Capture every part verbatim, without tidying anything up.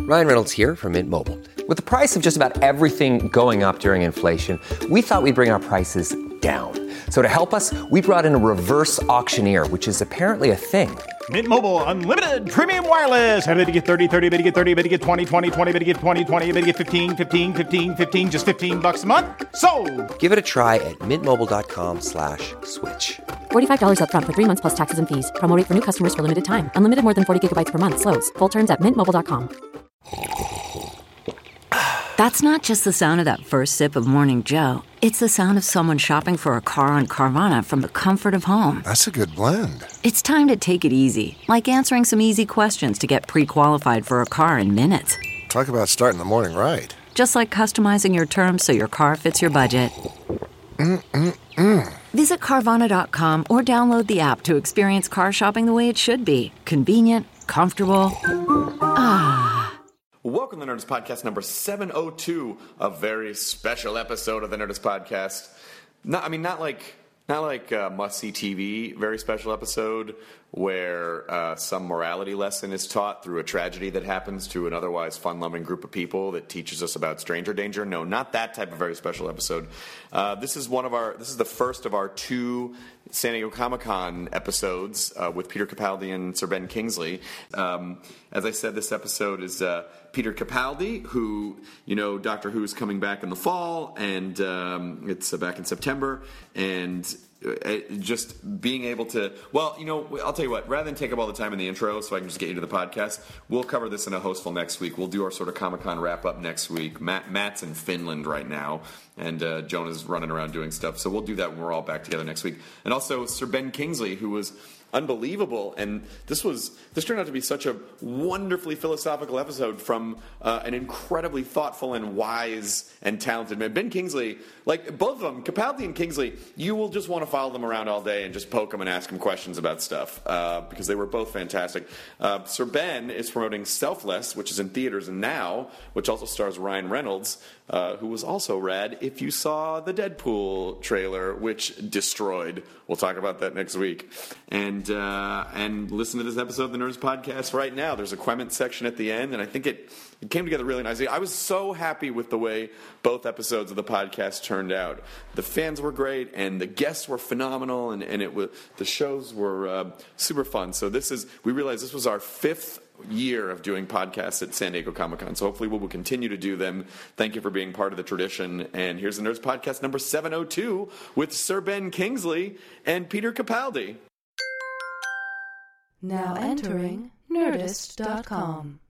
Ryan Reynolds here from Mint Mobile. With the price of just about everything going up during inflation, we thought we'd bring our prices down. So to help us, we brought in a reverse auctioneer, which is apparently a thing. Mint Mobile Unlimited Premium Wireless. How to get thirty, thirty, bit to get thirty, bit to get twenty, twenty, twenty, bit to get twenty, twenty, bit to get fifteen, fifteen, fifteen, fifteen, just fifteen bucks a month? Sold! Give it a try at mintmobile.com slash switch. forty-five dollars up front for three months plus taxes and fees. Promo rate for new customers for limited time. Unlimited more than forty gigabytes per month. Slows full terms at mint mobile dot com. That's not just the sound of that first sip of Morning Joe. It's the sound of someone shopping for a car on Carvana from the comfort of home. That's a good blend. It's time to take it easy, like answering some easy questions to get pre-qualified for a car in minutes. Talk about starting the morning right. Just like customizing your terms so your car fits your budget. Mm-mm-mm. Visit Carvana dot com or download the app to experience car shopping the way it should be. Convenient, comfortable. Ah. Welcome to the Nerdist Podcast number seven oh two, a very special episode of the Nerdist Podcast. Not, I mean, not like not like uh, must-see T V, very special episode where uh, some morality lesson is taught through a tragedy that happens to an otherwise fun-loving group of people that teaches us about stranger danger. No, not that type of very special episode. Uh, this is one of our. This is the first of our two San Diego Comic-Con episodes uh, with Peter Capaldi and Sir Ben Kingsley. Um, as I said, this episode is uh, Peter Capaldi, who, you know, Doctor Who is coming back in the fall, and um, it's uh, back in September, and uh, just being able to, well, you know, I'll tell you what, rather than take up all the time in the intro so I can just get you to the podcast, we'll cover this in a hostful next week. We'll do our sort of Comic-Con wrap-up next week. Matt, Matt's in Finland right now, and uh, Jonah's running around doing stuff, so we'll do that when we're all back together next week. And also Sir Ben Kingsley, who was unbelievable, and this was this turned out to be such a wonderfully philosophical episode from uh, an incredibly thoughtful and wise and talented man. Ben Kingsley, like both of them, Capaldi and Kingsley, you will just want to follow them around all day and just poke them and ask them questions about stuff uh, because they were both fantastic. Uh, Sir Ben is promoting Selfless, which is in theaters now, which also stars Ryan Reynolds, uh, who was also rad if you saw the Deadpool trailer, which destroyed. We'll talk about that next week. And And, uh, and listen to this episode of the Nerds Podcast right now. There's a Quement section at the end, and I think it, it came together really nicely. I was so happy with the way both episodes of the podcast turned out. The fans were great, and the guests were phenomenal, and, and it was, the shows were uh, super fun. So this is, we realized this was our fifth year of doing podcasts at San Diego Comic-Con. So hopefully we will continue to do them. Thank you for being part of the tradition. And here's the Nerds Podcast number seven oh two with Sir Ben Kingsley and Peter Capaldi. Now entering Nerdist dot com.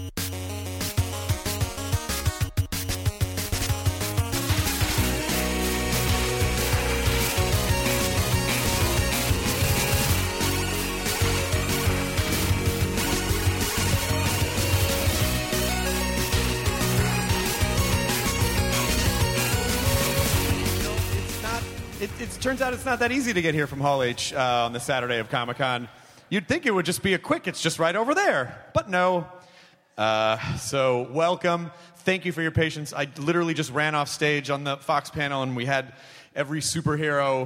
It, it turns out it's not that easy to get here from Hall H uh, on the Saturday of Comic-Con. You'd think it would just be a quick, it's just right over there. But no. Uh, so welcome. Thank you for your patience. I literally just ran off stage on the Fox panel, and we had every superhero.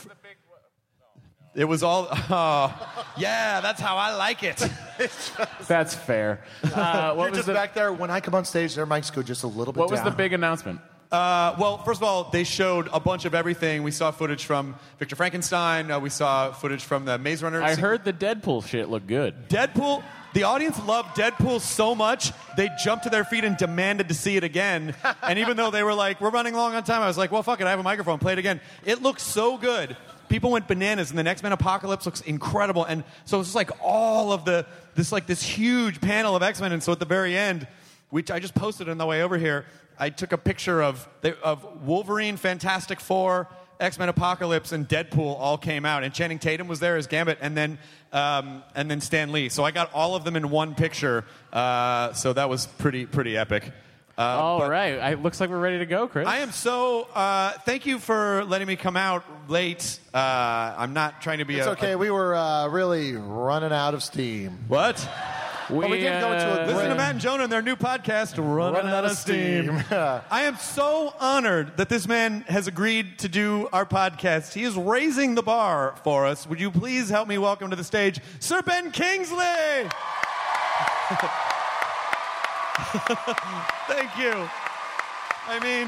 It was all, oh, yeah, that's how I like it. That's fair. Uh, what You're was just the, back there. When I come on stage, their mics go just a little bit What was down. the big announcement? Uh, well, first of all, they showed a bunch of everything. We saw footage from Victor Frankenstein. Uh, we saw footage from the Maze Runner. I heard the Deadpool shit looked good. Deadpool, the audience loved Deadpool so much, they jumped to their feet and demanded to see it again. And even though they were like, we're running long on time, I was like, well, fuck it, I have a microphone, play it again. It looks so good. People went bananas, and the X-Men Apocalypse looks incredible. And so it's just like all of the, this like this huge panel of X-Men. And so at the very end, which I just posted on the way over here, I took a picture of of Wolverine, Fantastic Four, X-Men Apocalypse, and Deadpool all came out, and Channing Tatum was there as Gambit, and then um, and then Stan Lee. So I got all of them in one picture. Uh, so that was pretty pretty epic. Uh, all right, I, looks like we're ready to go, Chris. I am so. Uh, thank you for letting me come out late. Uh, I'm not trying to be. It's a, okay. A, we were uh, really running out of steam. What? We, but we did go to a Listen great... to Matt and Jonah and their new podcast, Running, Running Out of Steam. I am so honored that this man has agreed to do our podcast. He is raising the bar for us. Would you please help me welcome to the stage Sir Ben Kingsley? Thank you. I mean,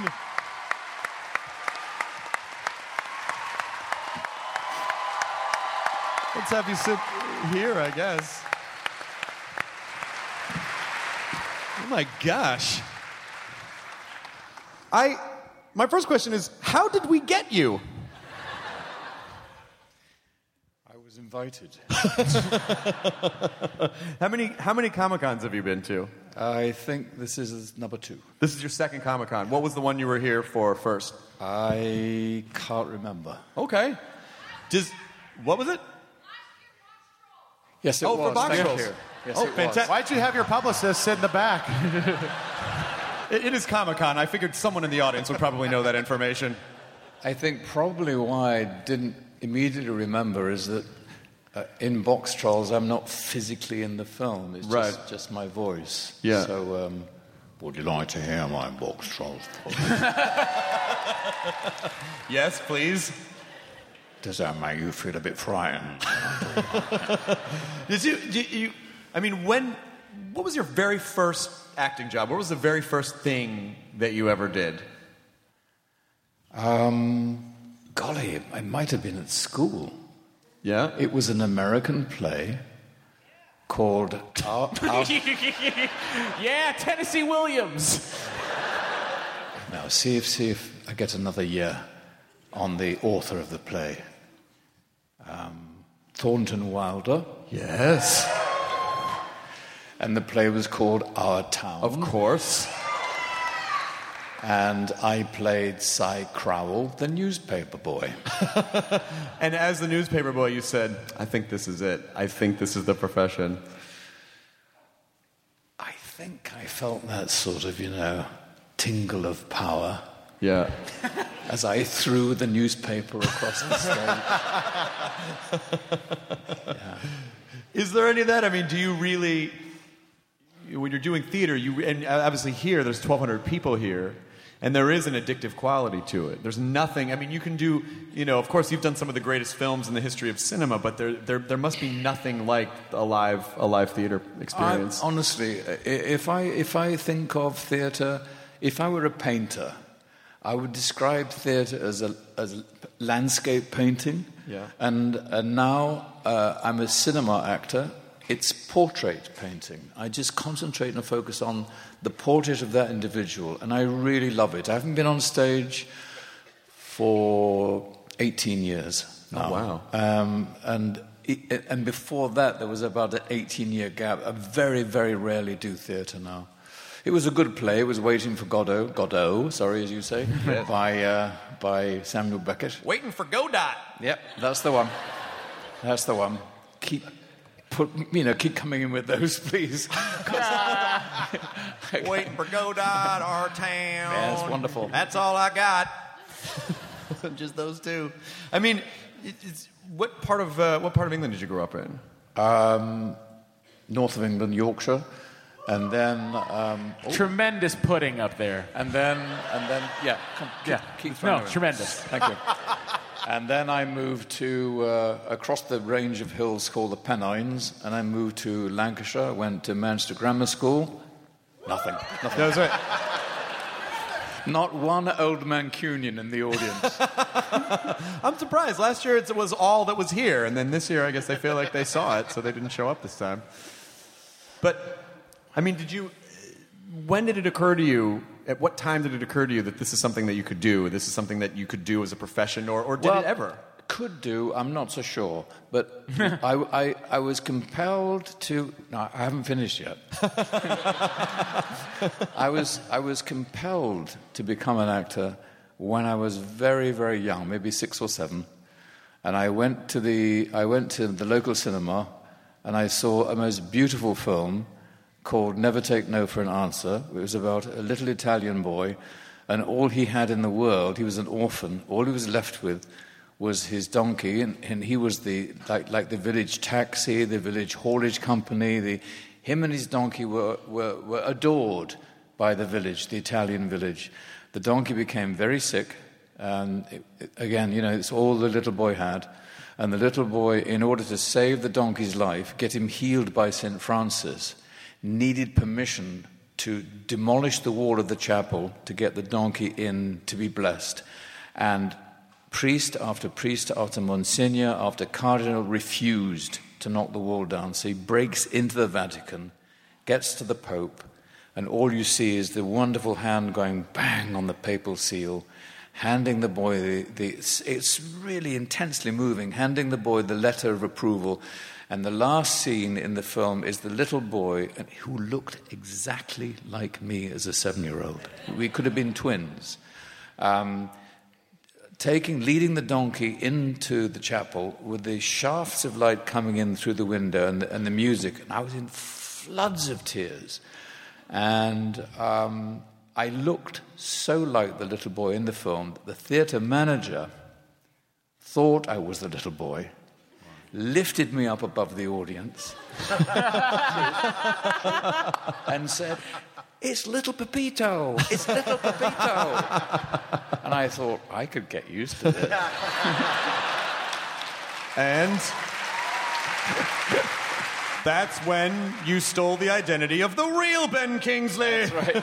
let's have you sit here, I guess. Oh my gosh. I, my first question is, how did we get you? I was invited. How many, how many Comic-Cons have you been to? I think this is number two. This is your second Comic-Con. What was the one you were here for first? I can't remember. Okay. Does, what was it? Yes, it oh, was. for Box Thank Trolls. you. Yes, oh, it was. fantastic. Why'd you have your publicist sit in the back? it, it is Comic-Con. I figured someone in the audience would probably know that information. I think probably why I didn't immediately remember is that uh, in Box Trolls, I'm not physically in the film. It's Right. just, just my voice. Yeah. So, um, would you like to hear my Box Trolls? Yes, please. Does that make you feel a bit frightened? Did you, did you, I mean, when, what was your very first acting job? What was the very first thing that you ever did? Um, golly, it, it might have been at school. Yeah? It was an American play called Our, Our... Yeah, Tennessee Williams. Now, see if, see if I get another year on the author of the play. Um, Thornton Wilder. Yes. And the play was called Our Town. Of course. And I played Cy Crowell, the newspaper boy. And as the newspaper boy, you said, I think this is it. I think this is the profession. I think I felt that sort of, you know, tingle of power. Yeah. As I threw the newspaper across the stage. Yeah. Is there any of that? I mean, do you really, when you're doing theater, you and obviously here, there's twelve hundred people here, and there is an addictive quality to it. There's nothing, I mean, you can do, you know, of course, you've done some of the greatest films in the history of cinema, but there there, there must be nothing like a live, a live theater experience. I, honestly, if I, if I think of theater, if I were a painter, I would describe theatre as a as a landscape painting. Yeah. And, and now uh, I'm a cinema actor. It's portrait painting. I just concentrate and focus on the portrait of that individual, and I really love it. I haven't been on stage for eighteen years now. Oh, wow. Um, and it, and before that, there was about an eighteen-year gap. I very, very rarely do theatre now. It was a good play. It was Waiting for Godot, Godot, sorry, as you say, by uh, by Samuel Beckett. Waiting for Godot. Yep, that's the one. That's the one. Keep, put, you know, keep coming in with those, please. Waiting for Godot, our town. Yeah, it's wonderful. That's all I got. Just those two. I mean, it, it's, what part of uh, what part of England did you grow up in? Um, north of England, Yorkshire. And then... Um, oh. Tremendous pudding up there. And then, and then, yeah, come, keep, yeah. keep No, it. tremendous. Thank you. And then I moved to, uh, across the range of hills called the Pennines, and I moved to Lancashire, went to Manchester Grammar School. Nothing. Nothing. That was right. Not one old Mancunian in the audience. I'm surprised. Last year it was all that was here, and then this year I guess they feel like they saw it, so they didn't show up this time. But... I mean, did you, when did it occur to you, at what time did it occur to you that this is something that you could do, this is something that you could do as a profession, or, or did well, it ever? Could do, I'm not so sure. But I, I, I was compelled to, no, I haven't finished yet. I was, I was compelled to become an actor when I was very, very young, maybe six or seven. And I went to the, I went to the local cinema, and I saw a most beautiful film called Never Take No for an Answer. It was about a little Italian boy, and all he had in the world, he was an orphan, all he was left with was his donkey, and, and he was the like like the village taxi, the village haulage company. The, him and his donkey were, were, were adored by the village, the Italian village. The donkey became very sick, and it, it, again, you know, it's all the little boy had. And the little boy, in order to save the donkey's life, get him healed by Saint Francis, needed permission to demolish the wall of the chapel to get the donkey in to be blessed. And priest after priest after Monsignor after Cardinal refused to knock the wall down. So he breaks into the Vatican, gets to the Pope, and all you see is the wonderful hand going bang on the papal seal, handing the boy, the, the it's, it's really intensely moving, handing the boy the letter of approval. And the last scene in the film is the little boy who looked exactly like me as a seven-year-old. We could have been twins. Um, taking, leading the donkey into the chapel with the shafts of light coming in through the window and the, and the music. And I was in floods of tears. And um, I looked so like the little boy in the film that the theatre manager thought I was the little boy, lifted me up above the audience and said, "It's little Pepito, it's little Pepito." And I thought, I could get used to this. And that's when you stole the identity of the real Ben Kingsley. That's right.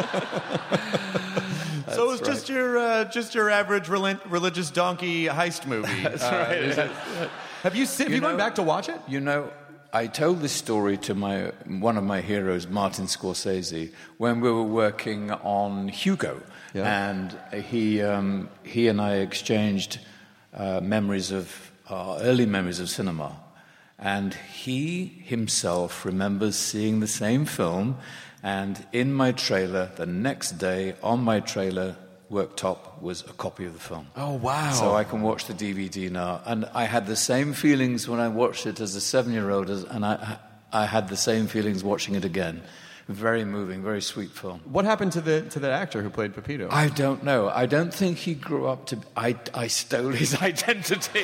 So it was That's just your uh, just your average rel- religious donkey heist movie. That's Uh, right. is it- have you seen, have you, You gone know- back to watch it? You know, I told this story to my one of my heroes, Martin Scorsese, when we were working on Hugo, Yeah. and he um, he and I exchanged uh, memories of uh, early memories of cinema, and he himself remembers seeing the same film, and in my trailer the next day on my trailer worktop was a copy of the film. Oh, wow. So I can watch the D V D now. And I had the same feelings when I watched it as a seven-year-old, as, and I, I had the same feelings watching it again. Very moving, very sweet film. What happened to the to the actor who played Pepito? I don't know. I don't think he grew up to... I, I stole his identity.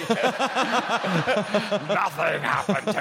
Nothing happened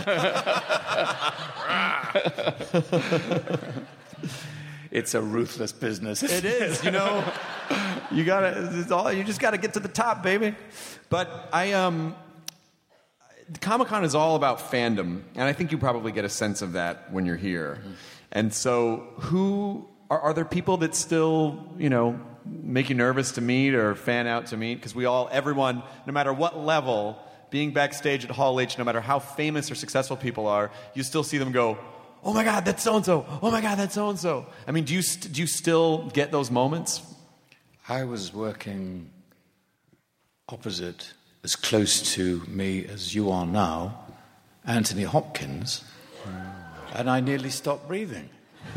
to him. It's a ruthless business. It is, you know. You gotta, it's all, you just gotta get to the top, baby. But I, um, Comic-Con is all about fandom, and I think you probably get a sense of that when you're here. Mm-hmm. And so, who are, are there people that still, you know, make you nervous to meet or fan out to meet? Because we all, everyone, no matter what level, being backstage at Hall H, no matter how famous or successful people are, you still see them go, "Oh my God, that's so and so! Oh my God, that's so and so!" I mean, do you st- do you still get those moments? I was working opposite, as close to me as you are now, Anthony Hopkins, and I nearly stopped breathing.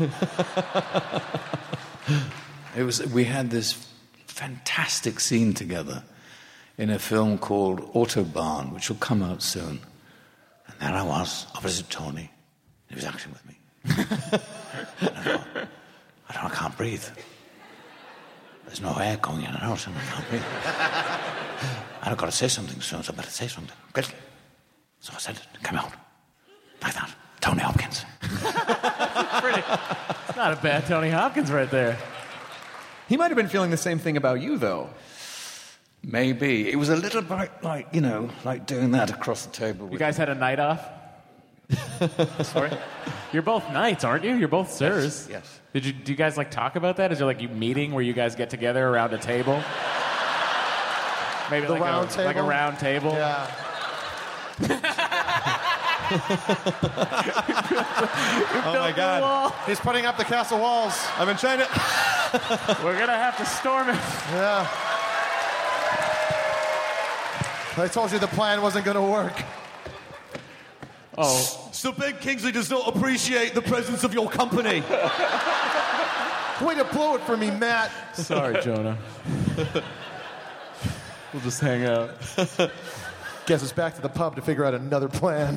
It was. We had this fantastic scene together in a film called Autobahn, which will come out soon. And there I was, opposite Tony. He was acting with me. I thought, I don't. I can't breathe. There's no air going in and out, and I can't breathe. And I've got to say something soon, so I better say something quickly. So I said it. Come out like that. Tony Hopkins. Pretty. It's not a bad Tony Hopkins right there. He might have been feeling the same thing about you, though. Maybe. It was a little bit like, you know, like doing that across the table. You guys had a night off? Sorry? You're both knights, aren't you? You're both sirs. Yes. yes. Did you, do you guys, like, talk about that? Is there, like, you meeting where you guys get together around a table? Maybe The like, round a, table? like a round table? Yeah. Oh my God! He's putting up the castle walls. I've been trying to. We're gonna have to storm it. Yeah. I told you the plan wasn't going to work. Oh. So Ben Kingsley does not appreciate the presence of your company. Way to blow it for me, Matt. Sorry, Jonah. We'll just hang out. Guess it's back to the pub to figure out another plan.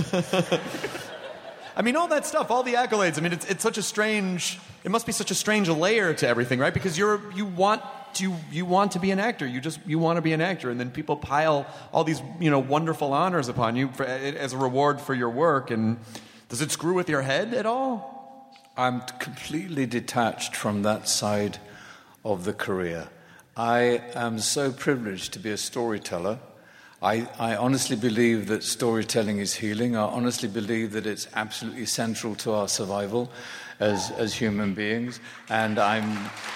I mean, all that stuff, all the accolades. I mean, it's it's such a strange. It must be such a strange layer to everything, right? Because you're you want to you want to be an actor. You just you want to be an actor, and then people pile all these you know wonderful honors upon you for, as a reward for your work. And does it screw with your head at all? I'm completely detached from that side of the career. I am so privileged to be a storyteller. I, I honestly believe that storytelling is healing. I honestly believe that it's absolutely central to our survival. as, as human beings. And I'm,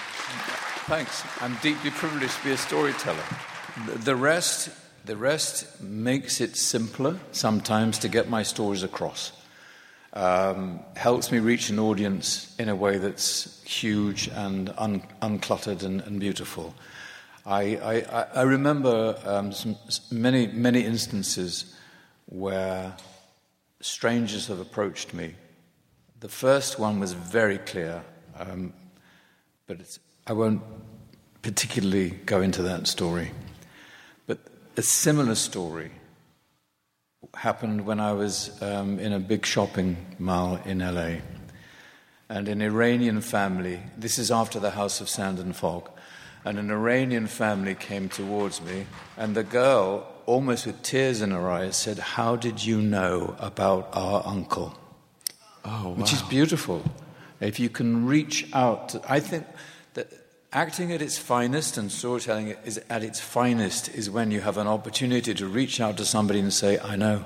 thanks, I'm deeply privileged to be a storyteller. The rest, the rest makes it simpler sometimes to get my stories across. Um, helps me reach an audience in a way that's huge and un, uncluttered and, and beautiful. I, I, I remember um, some, many, many instances where strangers have approached me. The first one was very clear, um, but it's, I won't particularly go into that story. But a similar story happened when I was um, in a big shopping mall in L A. And an Iranian family, this is after the House of Sand and Fog, and an Iranian family came towards me, and the girl, almost with tears in her eyes, said, "How did you know about our uncle?" Oh, wow. Which is beautiful. If you can reach out to, I think that acting at its finest and storytelling is at its finest is when you have an opportunity to reach out to somebody and say, "I know,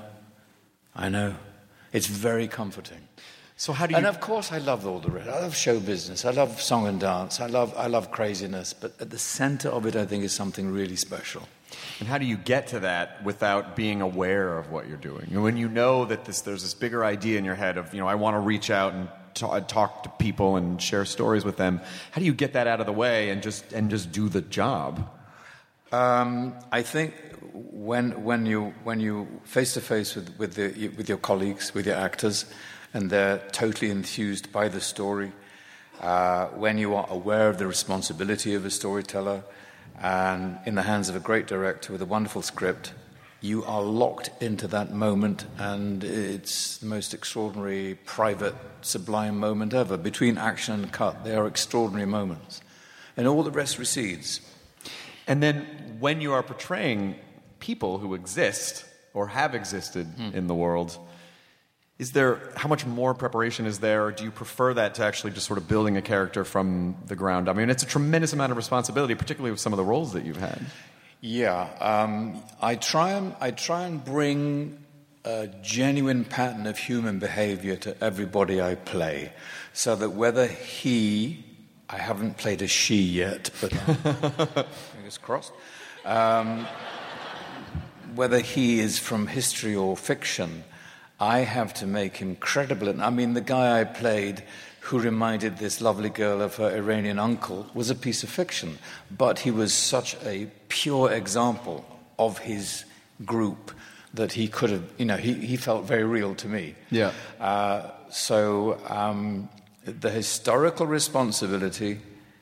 I know." It's very comforting. So how do you... And of course I love all the rest. I love show business. I love song and dance. I love, I love craziness. But at the center of it, I think, is something really special. And how do you get to that without being aware of what you're doing? And when you know that this, there's this bigger idea in your head of, you know, I want to reach out and t- talk to people and share stories with them, how do you get that out of the way and just and just do the job? Um, I think when when you when you face to face with with the with your colleagues, with your actors, and they're totally enthused by the story, uh, when you are aware of the responsibility of a storyteller, and in the hands of a great director with a wonderful script, you are locked into that moment, and it's the most extraordinary, private, sublime moment ever. Between action and cut, they are extraordinary moments. And all the rest recedes. And then when you are portraying people who exist or have existed mm. in the world, is there, how much more preparation is there, or do you prefer that to actually just sort of building a character from the ground up? I mean, it's a tremendous amount of responsibility, particularly with some of the roles that you've had. Yeah, um, I try and I try and bring a genuine pattern of human behavior to everybody I play, so that whether he, I haven't played a she yet, but fingers crossed, um, whether he is from history or fiction, I have to make him credible. I mean, the guy I played, who reminded this lovely girl of her Iranian uncle, was a piece of fiction. But he was such a pure example of his group that he could have, you know, he, he felt very real to me. Yeah. Uh, so um, the historical responsibility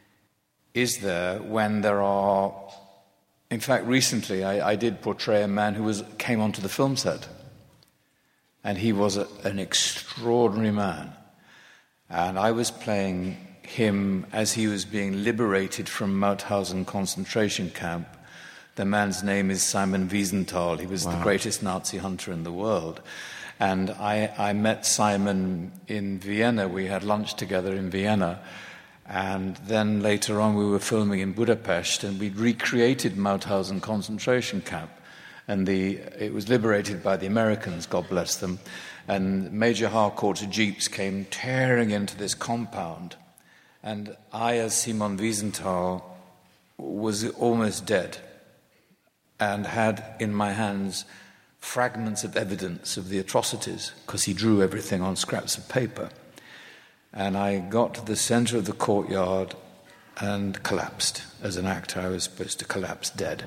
is there when there are... In fact, recently I, I did portray a man who was came onto the film set. And he was a, an extraordinary man. And I was playing him as he was being liberated from Mauthausen concentration camp. The man's name is Simon Wiesenthal. He was wow. the greatest Nazi hunter in the world. And I, I met Simon in Vienna. We had lunch together in Vienna. And then later on we were filming in Budapest, and we'd recreated Mauthausen concentration camp. And the, it was liberated by the Americans, God bless them. And Major Harcourt's jeeps came tearing into this compound. And I, as Simon Wiesenthal, was almost dead and had in my hands fragments of evidence of the atrocities, because he drew everything on scraps of paper. And I got to the center of the courtyard and collapsed. As an actor, I was supposed to collapse dead.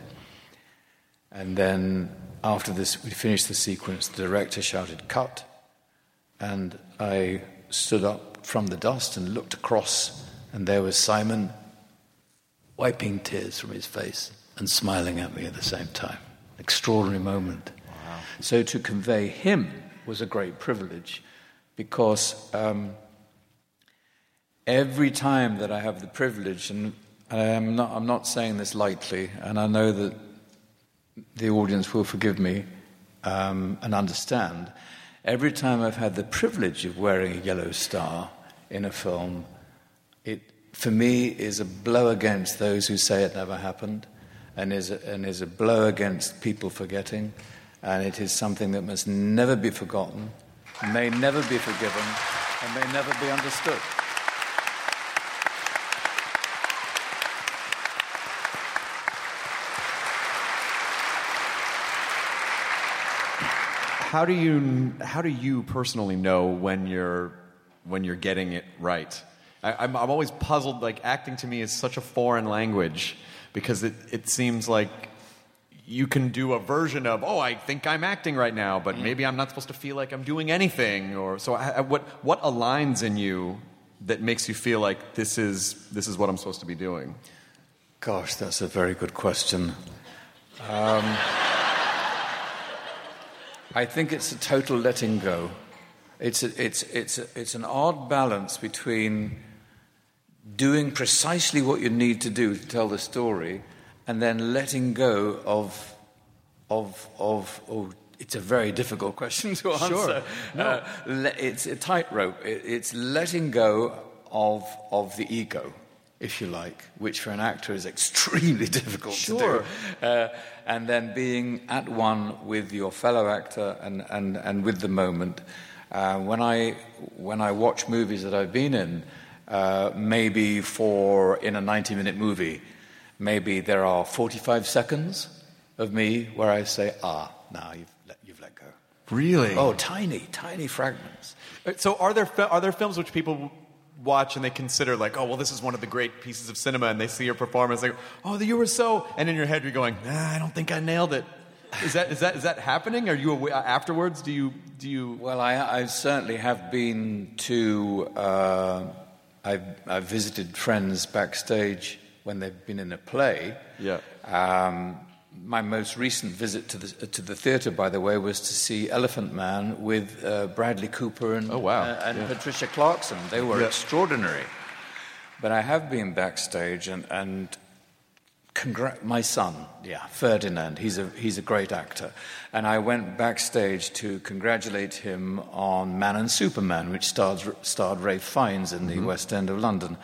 And then after this, we finished the sequence, the director shouted, "Cut." And I stood up from the dust and looked across, and there was Simon wiping tears from his face and smiling at me at the same time. Extraordinary moment. Wow. So to convey him was a great privilege, because um, every time that I have the privilege, and I'm not, I'm not saying this lightly, and I know that the audience will forgive me um, and understand, every time I've had the privilege of wearing a yellow star in a film, it, for me, is a blow against those who say it never happened, and is a, and is a blow against people forgetting, and it is something that must never be forgotten, may never be forgiven, and may never be understood. how do you how do you personally know when you're when you're getting it right? I, I'm I'm always puzzled. Like, acting to me is such a foreign language because it it seems like you can do a version of, oh, I think I'm acting right now, but maybe I'm not supposed to feel like I'm doing anything. Or so I, what what aligns in you that makes you feel like this is this is what I'm supposed to be doing? Gosh, that's a very good question. Um, I think it's a total letting go. It's a, it's it's a, it's an odd balance between doing precisely what you need to do to tell the story, and then letting go of of of. Oh, it's a very difficult question to answer. Sure. No. Uh, le- it's a tightrope. It, it's letting go of of the ego, if you like, which for an actor is extremely difficult Sure. to do. Uh, and then being at one with your fellow actor and, and, and with the moment. Uh, when I when I watch movies that I've been in, uh, maybe for in a ninety-minute movie, maybe there are forty-five seconds of me where I say, ah, now you've let, you've let go. Really? Oh, tiny, tiny fragments. So are there fi- are there films which people watch and they consider like, oh, well, this is one of the great pieces of cinema, and they see your performance, like, oh, you were so, and in your head you're going, nah, I don't think I nailed it. Is that is that is that happening? Are you aware, afterwards? Do you do you? Well, I, I certainly have been to. Uh, I've, I've visited friends backstage when they've been in a play. Yeah. Um, my most recent visit to the to the theatre, by the way, was to see Elephant Man with uh, Bradley Cooper and Oh, wow. uh, and Yeah. Patricia Clarkson. They were Yeah. extraordinary. But I have been backstage and and. Congra- my son, yeah, Ferdinand, he's a he's a great actor. And I went backstage to congratulate him on Man and Superman, which stars, starred Ralph Fiennes in the Mm-hmm. West End of London.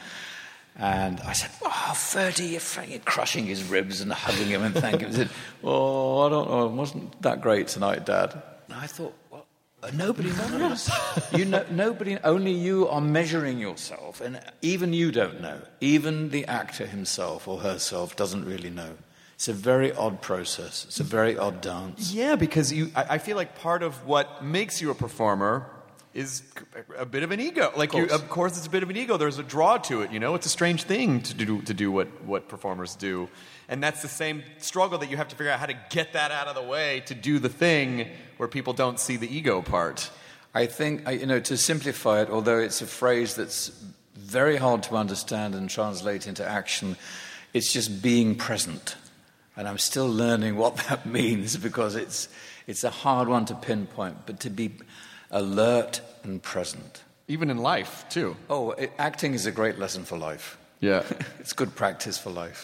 And I said, oh, Ferdy, you're f- crushing his ribs and hugging him and thanking him. He said, oh, I don't know, it wasn't that great tonight, Dad. And I thought, well, uh, nobody knows. you know, nobody, only you are measuring yourself, and even you don't know. Even the actor himself or herself doesn't really know. It's a very odd process. It's a very odd dance. Yeah, because you, I, I feel like part of what makes you a performer is a bit of an ego. Like, Of you, course. of course, it's a bit of an ego. There's a draw to it. You know, it's a strange thing to do to do what what performers do, and that's the same struggle that you have to figure out how to get that out of the way to do the thing where people don't see the ego part. I think, I- you know, to simplify it, although it's a phrase that's very hard to understand and translate into action, it's just being present. And I'm still learning what that means, because it's it's a hard one to pinpoint, but to be alert and present. Even in life, too. Oh, it, acting is a great lesson for life. Yeah. It's good practice for life.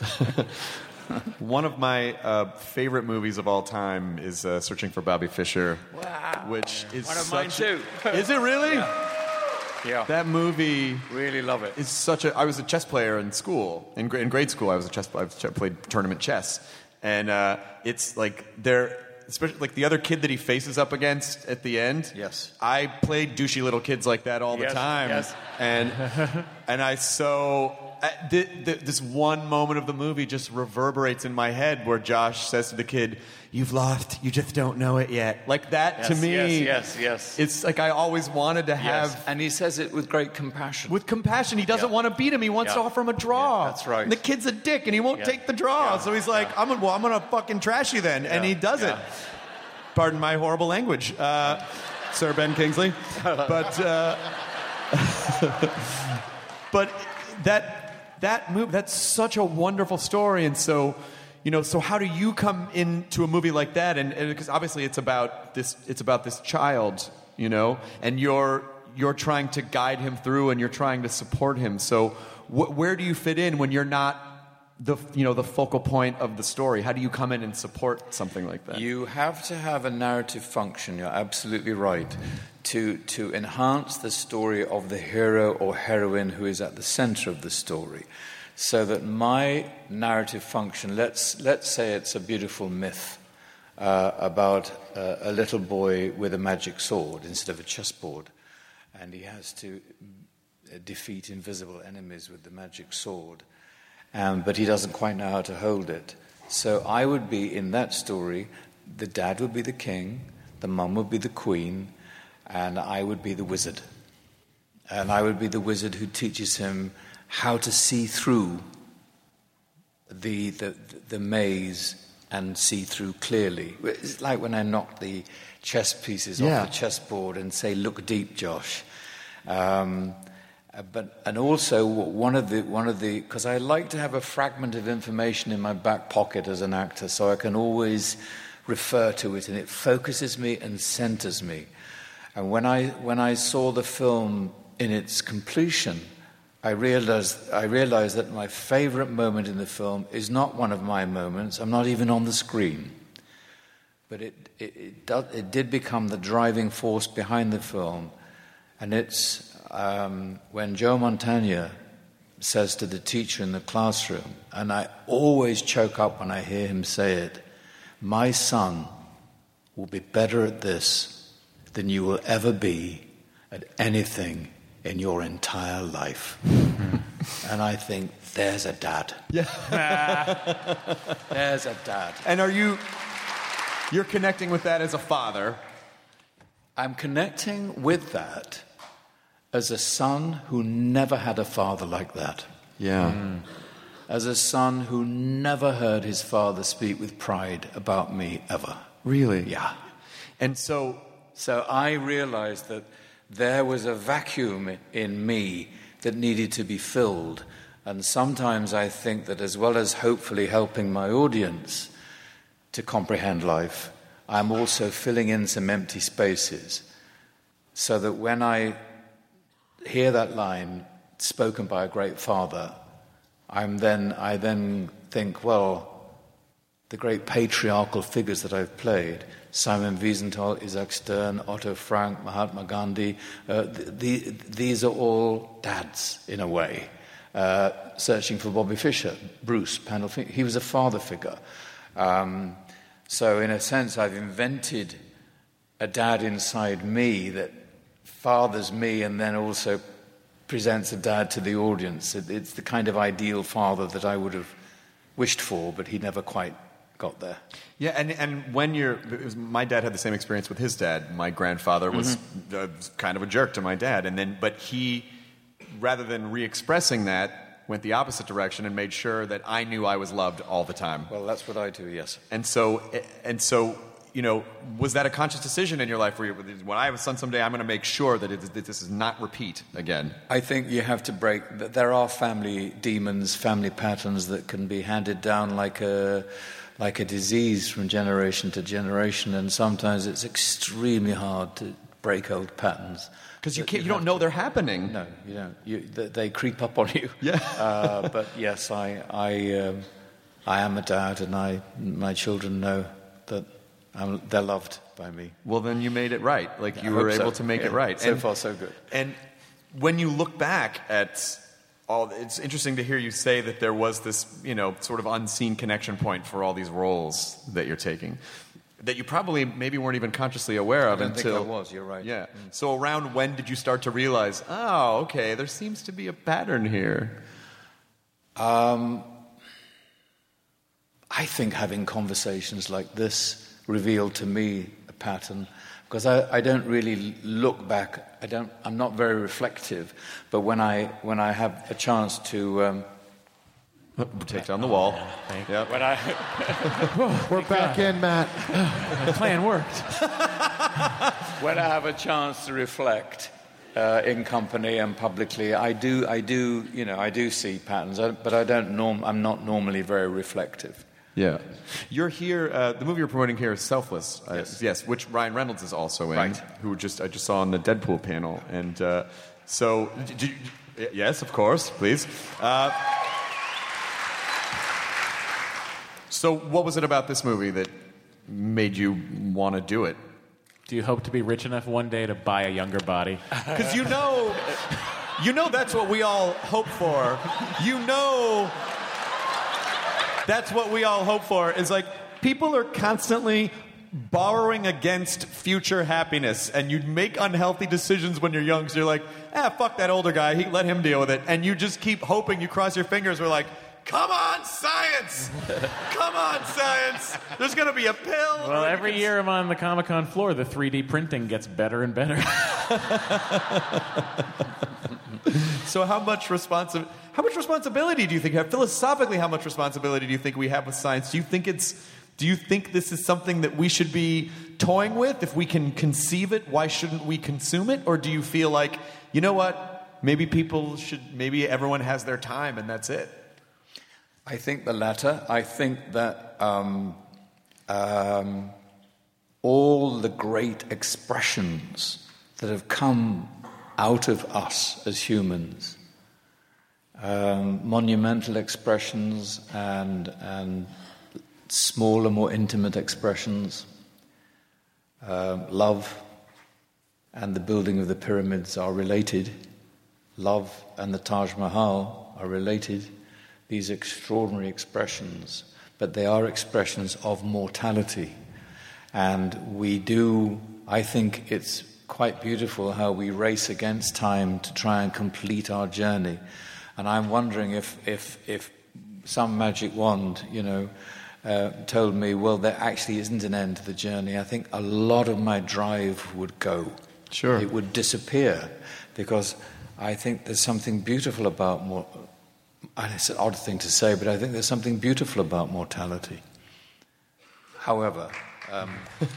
One of my uh, favorite movies of all time is uh, Searching for Bobby Fischer. Wow. Which is One of such mine too. Is it really? Yeah. That movie Really love it. is such a. I was a chess player in school. In, gra- in grade school, I was a chess. I was- played tournament chess, and uh, it's like they're. Especially like the other kid that he faces up against at the end. Yes. I played douchey little kids like that all Yes, the time. yes. And and I so uh, th- th- this one moment of the movie just reverberates in my head where Josh says to the kid, "You've lost. You just don't know it yet." Like that Yes, to me. yes, yes, yes. It's like I always wanted to have. Yes. And he says it with great compassion. With compassion, he doesn't Yeah. want to beat him. He wants Yeah. to offer him a draw. Yeah, that's right. And the kid's a dick, and he won't Yeah. take the draw. Yeah. So he's like, "I'm gonna, well, I'm gonna fucking trash you then," and Yeah. he does it. Yeah. Pardon my horrible language, uh, Sir Ben Kingsley. But uh, but that that move that's such a wonderful story, and so. You know, so how do you come into a movie like that? And because obviously it's about this, it's about this child, you know, and you're you're trying to guide him through, and you're trying to support him. So, wh- where do you fit in when you're not the you know the focal point of the story? How do you come in and support something like that? You have to have a narrative function, you're absolutely right, to, to enhance the story of the hero or heroine who is at the center of the story. So that my narrative function, let's, let's say it's a beautiful myth uh, about uh, a little boy with a magic sword instead of a chessboard, and he has to uh, defeat invisible enemies with the magic sword. Um, but he doesn't quite know how to hold it. So I would be, in that story, the dad would be the king, the mum would be the queen, and I would be the wizard. And I would be the wizard who teaches him how to see through the the, the maze and see through clearly. It's like when I knock the chess pieces Yeah. off the chessboard and say, "Look deep, Josh." Um, but and also one of the one of the because I like to have a fragment of information in my back pocket as an actor, so I can always refer to it, and it focuses me and centers me. And when I when I saw the film in its completion, I realized I realized that my favorite moment in the film is not one of my moments. I'm not even on the screen, but it it it, does, it did become the driving force behind the film, and it's um, when Joe Montana says to the teacher in the classroom, and I always choke up when I hear him say it, "My son will be better at this than you will ever be at anything in your entire life." And I think, there's a dad. Yeah. There's a dad. And are you, you're connecting with that as a father? I'm connecting with that as a son who never had a father like that. Yeah. Mm. As a son who never heard his father speak with pride about me ever. Really? Yeah. And so... So I realized that there was a vacuum in me that needed to be filled. And sometimes I think that as well as hopefully helping my audience to comprehend life, I'm also filling in some empty spaces so that when I hear that line spoken by a great father, I'm then, I then think, well, the great patriarchal figures that I've played, Simon Wiesenthal, Isaac Stern, Otto Frank, Mahatma Gandhi, uh, the, the, these are all dads in a way. Uh, searching for Bobby Fischer, Bruce Pandolfini, he was a father figure. Um, so in a sense, I've invented a dad inside me that fathers me and then also presents a dad to the audience. It, it's the kind of ideal father that I would have wished for, but he never quite got there. Yeah, and and when you're, it was, my dad had the same experience with his dad. My grandfather was Mm-hmm. uh, kind of a jerk to my dad, and then but he, rather than re-expressing that, went the opposite direction and made sure that I knew I was loved all the time. Well, that's what I do, yes. And so, and so, you know, was that a conscious decision in your life where you, when I have a son someday, I'm going to make sure that, it, that this is not repeat again? I think you have to break, there are family demons, family patterns that can be handed down like a, like a disease from generation to generation, and sometimes it's extremely hard to break old patterns. Because you can't, you don't know they're happening. No, you don't. You, they, they creep up on you. Yeah. uh, but yes, I, I, um, I am a dad, and I, my children know that I'm, they're loved by me. Well, then you made it right. Like you I were hope able so. to make Yeah. it right. So and, far, so good. And when you look back at all, it's interesting to hear you say that there was this, you know, sort of unseen connection point for all these roles that you're taking, that you probably maybe weren't even consciously aware of I don't until. think I was. You're right. Yeah. So around when did you start to realize? Oh, okay, there seems to be a pattern here. Um, I think having conversations like this revealed to me a pattern, because I, I don't really look back. I don't. I'm not very reflective, but when I when I have a chance to um, take down the wall, yep. when I We're back in, Matt. The plan worked. when I have a chance to reflect uh, in company and publicly, I do. I do. You know, I do see patterns, but I don't. Norm. I'm not normally very reflective. Yeah. You're here, uh, the movie you're promoting here is Selfless. Uh, Yes. yes, which Ryan Reynolds is also in. Right. Who just I just saw on the Deadpool panel. And uh, so, did you, yes, of course, please. Uh, so what was it about this movie that made you want to do it? Do you hope to be rich enough one day to buy a younger body? Because you know, you know that's what we all hope for. You know... That's what we all hope for, is like, people are constantly borrowing against future happiness, and you make unhealthy decisions when you're young, because you're like, ah, fuck that older guy, he, let him deal with it, and you just keep hoping, you cross your fingers, we're like, come on, science! Come on, science! There's going to be a pill. Well, every year I'm on the Comic-Con floor, the three D printing gets better and better. So how much responsi- how much responsibility do you think you have? Philosophically, how much responsibility do you think we have with science? Do you think it's do you think this is something that we should be toying with? If we can conceive it, why shouldn't we consume it? Or do you feel like, you know what, maybe people should, maybe everyone has their time and that's it? I think the latter. I think that um, um, all the great expressions that have come out of us as humans, um, monumental expressions and and smaller, more intimate expressions, um, love and the building of the pyramids are related. Love and the Taj Mahal are related. These extraordinary expressions, but they are expressions of mortality. And we do, I think it's quite beautiful how we race against time to try and complete our journey. And I'm wondering if if, if some magic wand, you know, uh, told me, well, there actually isn't an end to the journey, I think a lot of my drive would go. Sure. It would disappear, because I think there's something beautiful about more. And it's an odd thing to say, but I think there's something beautiful about mortality. However, um,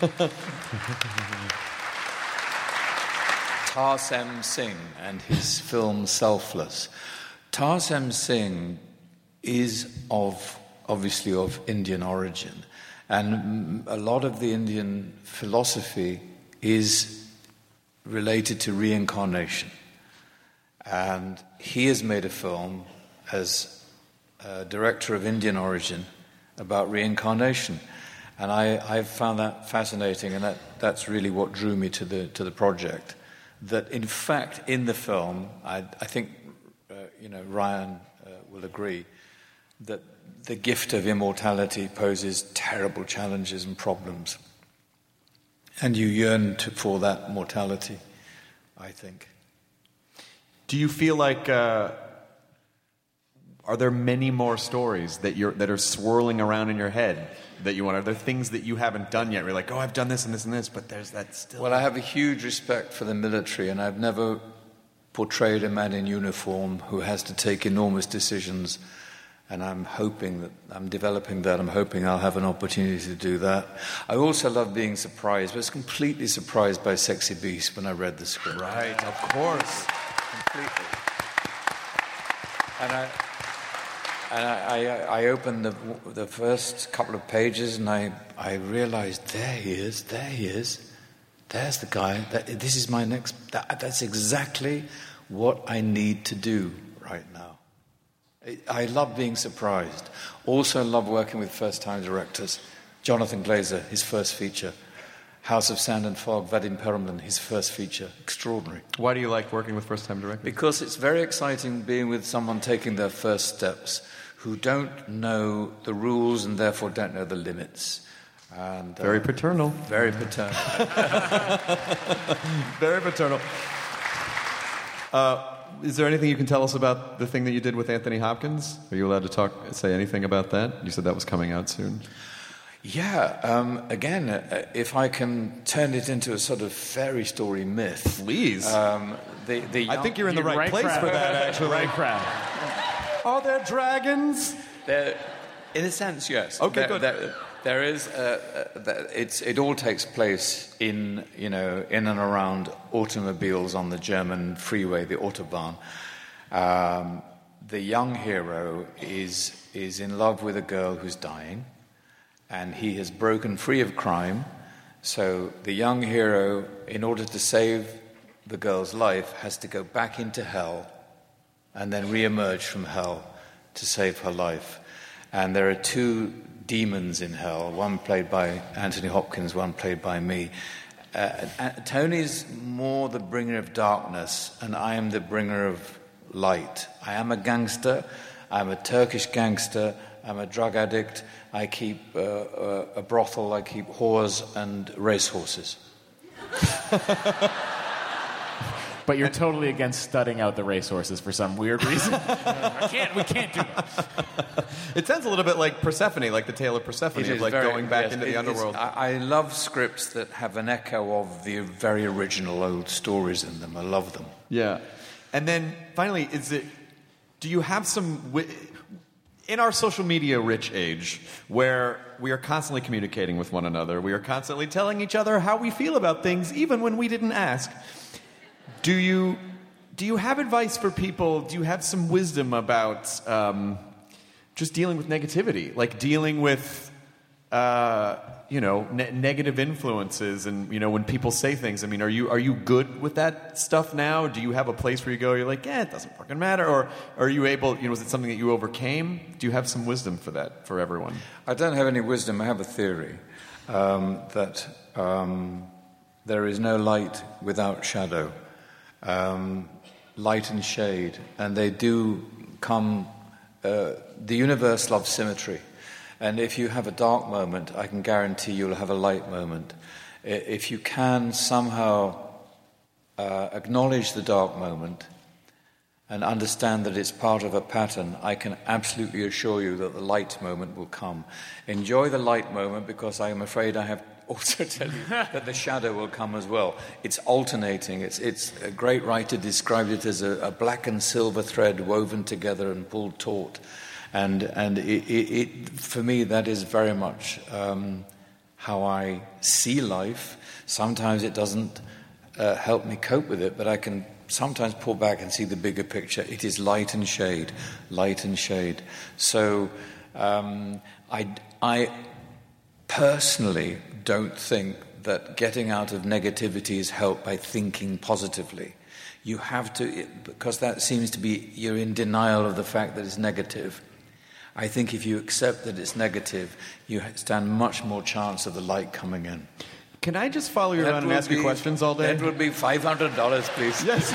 Tarsem Singh and his film Selfless. Tarsem Singh is of, obviously of Indian origin, and a lot of the Indian philosophy is related to reincarnation. And he has made a film as a director of Indian origin about reincarnation. And I, I found that fascinating, and that, that's really what drew me to the to the project. That in fact, in the film, I, I think uh, you know Ryan uh, will agree that the gift of immortality poses terrible challenges and problems, and you yearn to, for that mortality, I think. Do you feel like uh, are there many more stories that you're that are swirling around in your head that you want? Are there things that you haven't done yet? You're like, oh, I've done this and this and this, but there's that still. Well, I have a huge respect for the military, and I've never portrayed a man in uniform who has to take enormous decisions. And I'm hoping that I'm developing that. I'm hoping I'll have an opportunity to do that. I also love being surprised. I was completely surprised by Sexy Beast when I read the script. Right, of course. Completely. And I, and I, I, I opened the, the first couple of pages, and I, I realized, there he is, there he is. There's the guy. That, this is my next... That, that's exactly what I need to do right now. I love being surprised. Also love working with first-time directors. Jonathan Glazer, his first feature. House of Sand and Fog, Vadim Perelman, his first feature. Extraordinary. Why do you like working with first-time directors? Because it's very exciting being with someone taking their first steps who don't know the rules and therefore don't know the limits. And, uh, very paternal. Very paternal. Very paternal. Uh, is there anything you can tell us about the thing that you did with Anthony Hopkins? Are you allowed to talk, say anything about that? You said that was coming out soon. Yeah, um, again, uh, if I can turn it into a sort of fairy story myth. Please. Um, the, the young, I think you're in the right, right place crowd. for that, actually. Right crowd. Are there dragons? There, in a sense, yes. Okay, there, good. There, there is. Uh, uh, it's. It all takes place in, you know, in and around automobiles on the German freeway, the Autobahn. Um, the young hero is is in love with a girl who's dying, and he has broken free of crime. So the young hero, in order to save the girl's life, has to go back into hell and then re-emerge from hell to save her life. And there are two demons in hell, one played by Anthony Hopkins, one played by me. Uh, Tony's more the bringer of darkness, and I am the bringer of light. I am a gangster. I'm a Turkish gangster. I'm a drug addict. I keep uh, uh, a brothel. I keep whores and racehorses. But you're totally against studying out the racehorses for some weird reason. I can't. We can't do that. It sounds a little bit like Persephone, like the tale of Persephone, It of is like very- going back yes, into the it- it's- underworld. I, I love scripts that have an echo of the very original old stories in them. I love them. Yeah. And then finally, is it? Do you have some wi- in our social media rich age where we are constantly communicating with one another, we are constantly telling each other how we feel about things, even when we didn't ask? Do you do you have advice for people? Do you have some wisdom about um, just dealing with negativity, like dealing with uh, you know ne- negative influences, and you know when people say things? I mean, are you are you good with that stuff now? Do you have a place where you go, you're like, yeah, it doesn't fucking matter, or are you able? You know, is it something that you overcame? Do you have some wisdom for that for everyone? I don't have any wisdom. I have a theory um, that um, there is no light without shadow, um, light and shade, and they do come. Uh, the universe loves symmetry. And if you have a dark moment, I can guarantee you'll have a light moment. I- If you can somehow uh, acknowledge the dark moment and understand that it's part of a pattern, I can absolutely assure you that the light moment will come. Enjoy the light moment, because I am afraid I have also tell you that the shadow will come as well. It's alternating. It's, it's a great writer described it as a, a black and silver thread woven together and pulled taut. And and it, it, it, for me, that is very much um, how I see life. Sometimes it doesn't uh, help me cope with it, but I can sometimes pull back and see the bigger picture. It is light and shade, light and shade. So um, I, I personally don't think that getting out of negativity is helped by thinking positively. You have to, because that seems to be, you're in denial of the fact that it's negative. I think if you accept that it's negative, you stand much more chance of the light coming in. Can I just follow you That around and would ask you be- questions all day? That would be five hundred dollars, please. Yes.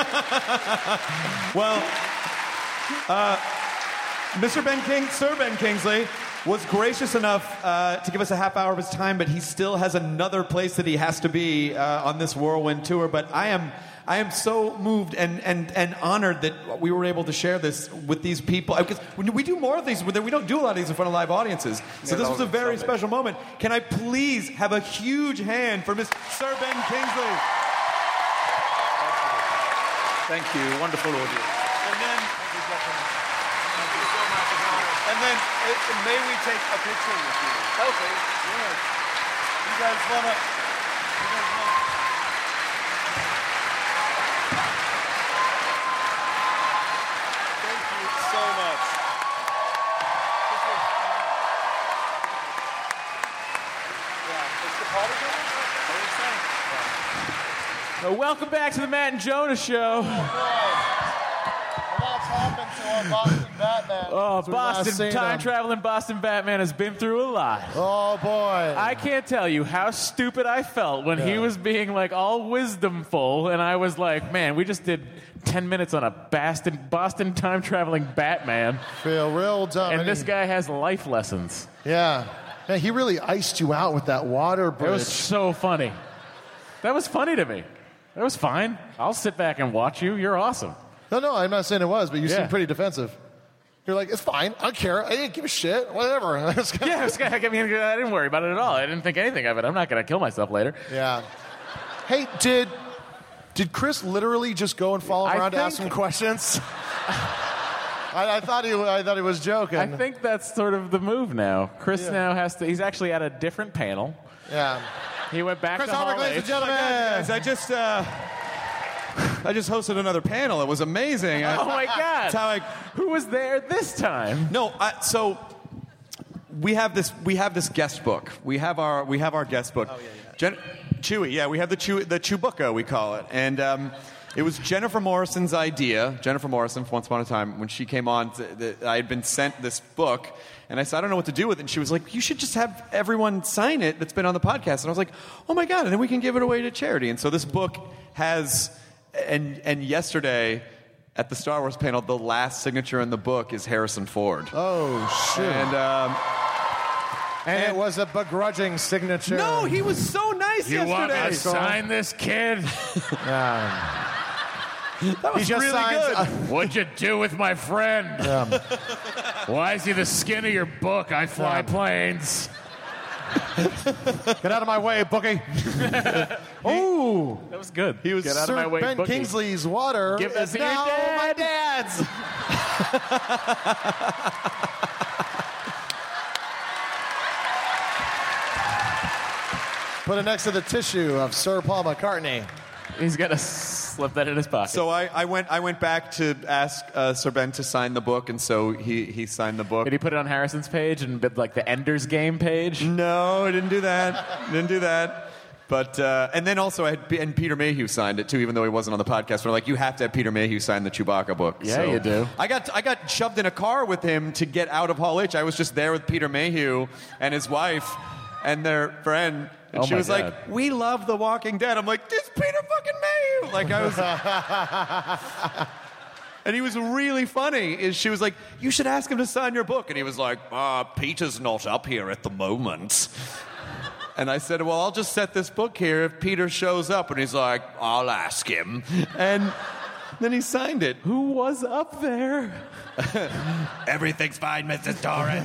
Well, uh, Mister Ben King, Sir Ben Kingsley, was gracious enough uh, to give us a half hour of his time, but he still has another place that he has to be uh, on this whirlwind tour. But I am, I am so moved and, and, and honored that we were able to share this with these people. Because when we do more of these, we don't do a lot of these in front of live audiences. So Yeah, this was a that very was special moment. Can I please have a huge hand for Mister Sir Ben Kingsley? Thank you. Wonderful audience. And then, And then, uh, may we take a picture with you? Okay. Yeah. You guys wanna? You guys wanna? Thank you so much. This was yeah. Is the party going? What are you saying? Uh, welcome back to the Matt and Jonah Show. A lot's happened to our Boston Batman. Oh, since we last Boston, seen time him. traveling Boston Batman has been through a lot. Oh boy. I can't tell you how stupid I felt when he Yeah. was being like all wisdomful, and I was like, man, we just did ten minutes on a Boston, Boston time traveling Batman. Feel real dumb. And And this he- guy has life lessons. Yeah. Yeah, he really iced you out with that water It bridge. was so funny. That was funny to me. That was fine. I'll sit back and watch you. You're awesome. No, no, I'm not saying it was, but you Yeah. seemed pretty defensive. You're like, it's fine. I don't care. I didn't give a shit. Whatever. Yeah, it was, I mean, I didn't worry about it at all. I didn't think anything of it. I'm not going to kill myself later. Yeah. Hey, did did Chris literally just go and follow him I around to ask think- him questions? I, I thought he I thought he was joking. I think that's sort of the move now. Chris Yeah. now has to. He's actually at a different panel. Yeah. He went back Chris to Hallmark, Hall ladies H. and gentlemen. guys, I just uh, I just hosted another panel. It was amazing. I- Oh my God! That's how I. Who was there this time? No, I, so we have this. We have this guest book. We have our. We have our guest book. Oh yeah, yeah. Jen, Chewy. Yeah, we have the Chew, the Chewbacca. We call it, and. Um, It was Jennifer Morrison's idea, Jennifer Morrison, from Once Upon a Time, when she came on, to, the, I had been sent this book, and I said, I don't know what to do with it. And she was like, you should just have everyone sign it that's been on the podcast. And I was like, oh my God, and then we can give it away to charity. And so this book has, and, and yesterday at the Star Wars panel, the last signature in the book is Harrison Ford. Oh, shit. And, um, and, and it was a begrudging signature. no, he was so nice You yesterday. want me to sign this kid? Yeah. That was he just really signs, good. uh, What'd you do with my friend? Yeah. Why is he the skin of your book? I fly Yeah. planes. Get out of my way, Bookie. Ooh. That was good. He was Get out Sir of my way, Ben Bookie. Kingsley's water Give this is to your now dad. my dad's. Put it next to the tissue of Sir Paul McCartney. He's got to slip that in his pocket. So I, I went I went back to ask uh, Sir Ben to sign the book, and so he, he signed the book. Did he put it on Harrison's page and bit like the Ender's Game page? No, I didn't do that. Didn't do that. But uh, and then also I had and Peter Mayhew signed it too, even though he wasn't on the podcast. We're like, you have to have Peter Mayhew sign the Chewbacca book. Yeah, So you do. I got I got shoved in a car with him to get out of Hall H. I was just there with Peter Mayhew and his wife and their friend. And Oh she my was God. like, "We love The Walking Dead." I'm like, "This Peter fucking Mayhew!" Like I was, and he was really funny. Is she was like, "You should ask him to sign your book," and he was like, uh, "Peter's not up here at the moment." And I said, "Well, I'll just set this book here if Peter shows up." And he's like, "I'll ask him," and then he signed it. Who was up there? Everything's fine, Missus Torrance.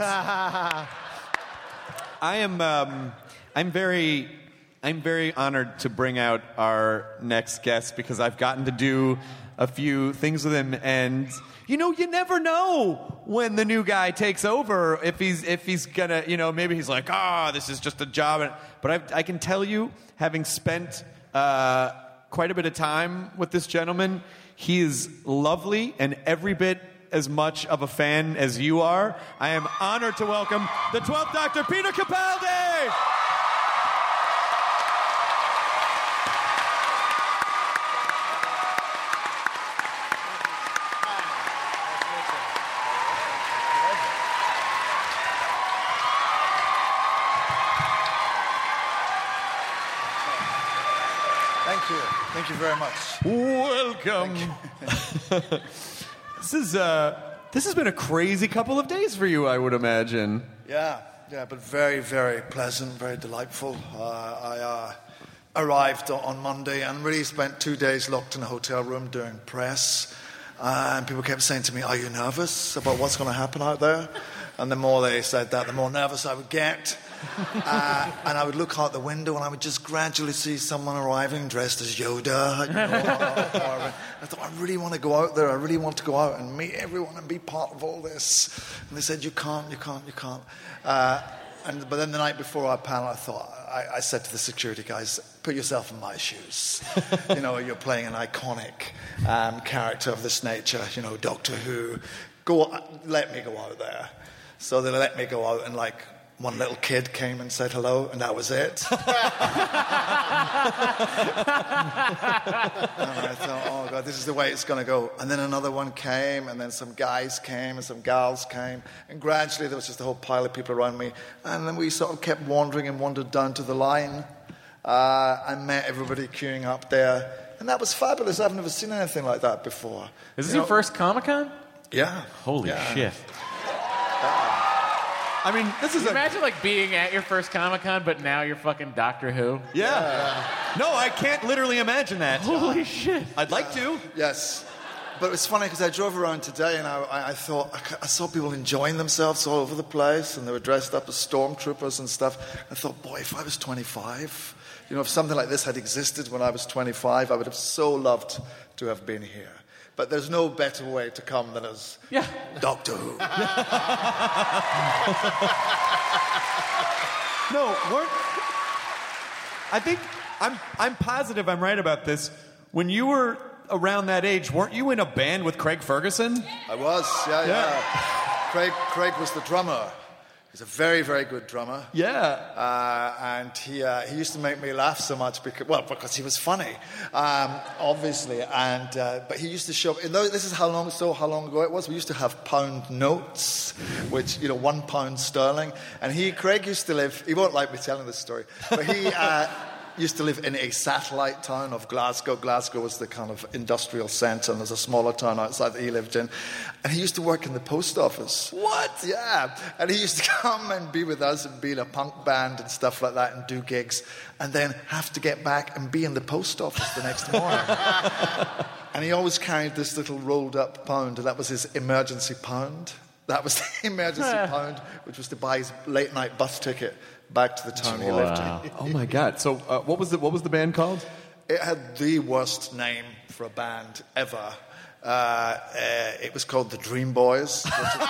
I am. Um, I'm very. I'm very honored to bring out our next guest because I've gotten to do a few things with him, and you know, you never know when the new guy takes over. If he's if he's gonna, you know, maybe he's like, ah, oh, this is just a job. But I've, I can tell you, having spent uh, quite a bit of time with this gentleman, he is lovely and every bit as much of a fan as you are. I am honored to welcome the twelfth Doctor, Peter Capaldi. Thank you. Thank you very much. Welcome. This is uh, this has been a crazy couple of days for you, I would imagine. Yeah, yeah, but very, very pleasant, very delightful. Uh, I uh, arrived on Monday and really spent two days locked in a hotel room doing press. Uh, and people kept saying to me, "Are you nervous about what's going to happen out there?" And the more they said that, the more nervous I would get. Uh, and I would look out the window and I would just gradually see someone arriving dressed as Yoda. You know, or, or, I thought, I really want to go out there. I really want to go out and meet everyone and be part of all this. And they said, you can't, you can't, you can't. Uh, and, but then the night before our panel, I thought, I, I said to the security guys, put yourself in my shoes. You know, you're playing an iconic um, character of this nature, you know, Doctor Who. Go, let me go out there. So they let me go out and like, one little kid came and said hello, and that was it. And I thought, oh, God, this is the way it's going to go. And then another one came, and then some guys came, and some gals came. And gradually there was just a whole pile of people around me. And then we sort of kept wandering and wandered down to the line. Uh, I met everybody queuing up there. And that was fabulous. I've never seen anything like that before. Is this You your know- first Comic-Con? Yeah. Holy Yeah. shit. I mean, this is Can you a imagine like being at your first Comic-Con, but now you're fucking Doctor Who. yeah. No, I can't literally imagine that. Holy shit. I'd like to. Yes. But it's funny because I drove around today and I, I, I thought, I, c- I saw people enjoying themselves all over the place and they were dressed up as stormtroopers and stuff. I thought, boy, if I was twenty-five, you know, if something like this had existed when I was twenty-five, I would have so loved to have been here. But there's no better way to come than as Yeah. Doctor Who. No, weren't. I think I'm. I'm positive I'm right about this. When you were around that age, weren't you in a band with Craig Ferguson? I was, yeah, yeah. Yeah. Craig, Craig was the drummer. He's a very, very good drummer. Yeah. Uh, and he uh, he used to make me laugh so much because, well, because he was funny, um, obviously. And uh, but he used to show. You know, this is how long so how long ago it was. We used to have pound notes, which you know, one pound sterling. And he, Craig, used to live. He won't like me telling this story, but he. Uh, used to live in a satellite town of Glasgow. Glasgow was the kind of industrial centre, and there's a smaller town outside that he lived in. And he used to work in the post office. What? Yeah. And he used to come and be with us and be in a punk band and stuff like that and do gigs, and then have to get back and be in the post office the next morning. And he always carried this little rolled up pound, and that was his emergency pound. That was the emergency pound, which was to buy his late night bus ticket back to the town he lived in. Oh my God! So, uh, what was the what was the band called? It had the worst name for a band ever. Uh, uh, it was called the Dream Boys. Which is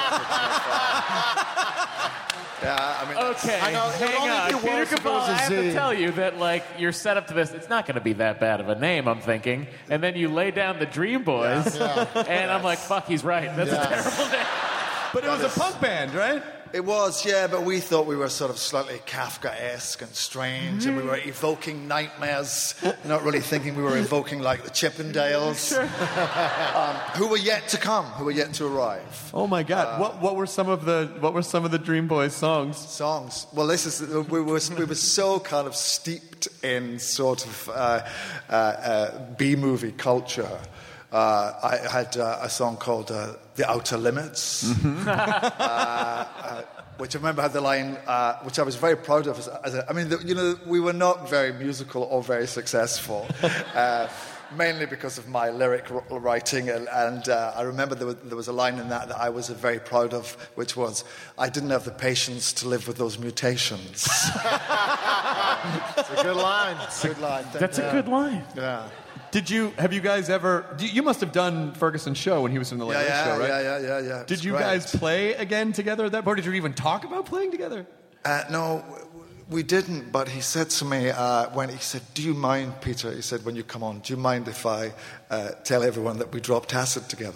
yeah, I mean, okay, I know, hang on. Peter Cabal, I have to tell you that, like, you're set up to this. It's not going to be that bad of a name, I'm thinking. And then you lay down the Dream Boys, Yeah. Yeah. and I'm like, fuck, he's right. That's Yeah. a terrible name. But it was a punk band, right? It was, yeah, but we thought we were sort of slightly Kafkaesque and strange, and we were evoking nightmares, not really thinking we were evoking like the Chippendales, Sure. um, who were yet to come, who were yet to arrive. Oh my God! Uh, what what were some of the what were some of the Dream Boys songs? Songs. Well, this is we were we were so kind of steeped in sort of uh, uh, uh, B-movie culture. Uh, I had uh, a song called uh, "The Outer Limits," mm-hmm. uh, uh, which I remember had the line, uh, which I was very proud of. As, as a, I mean, the, you know, we were not very musical or very successful, uh, mainly because of my lyric writing. And, and uh, I remember there was, there was a line in that that I was very proud of, which was, "I didn't have the patience to live with those mutations." It's a good line. It's a good line. That's a good line. Yeah. Did you have you guys ever? You must have done Ferguson's show when he was in the Late Yeah, Late yeah, Show, right? yeah, yeah, yeah, yeah. Did It's you great. guys play again together at that point? Did you even talk about playing together? Uh, no, we didn't. But he said to me uh, when he said, "Do you mind, Peter?" He said, "When you come on, do you mind if I uh, tell everyone that we dropped acid together?"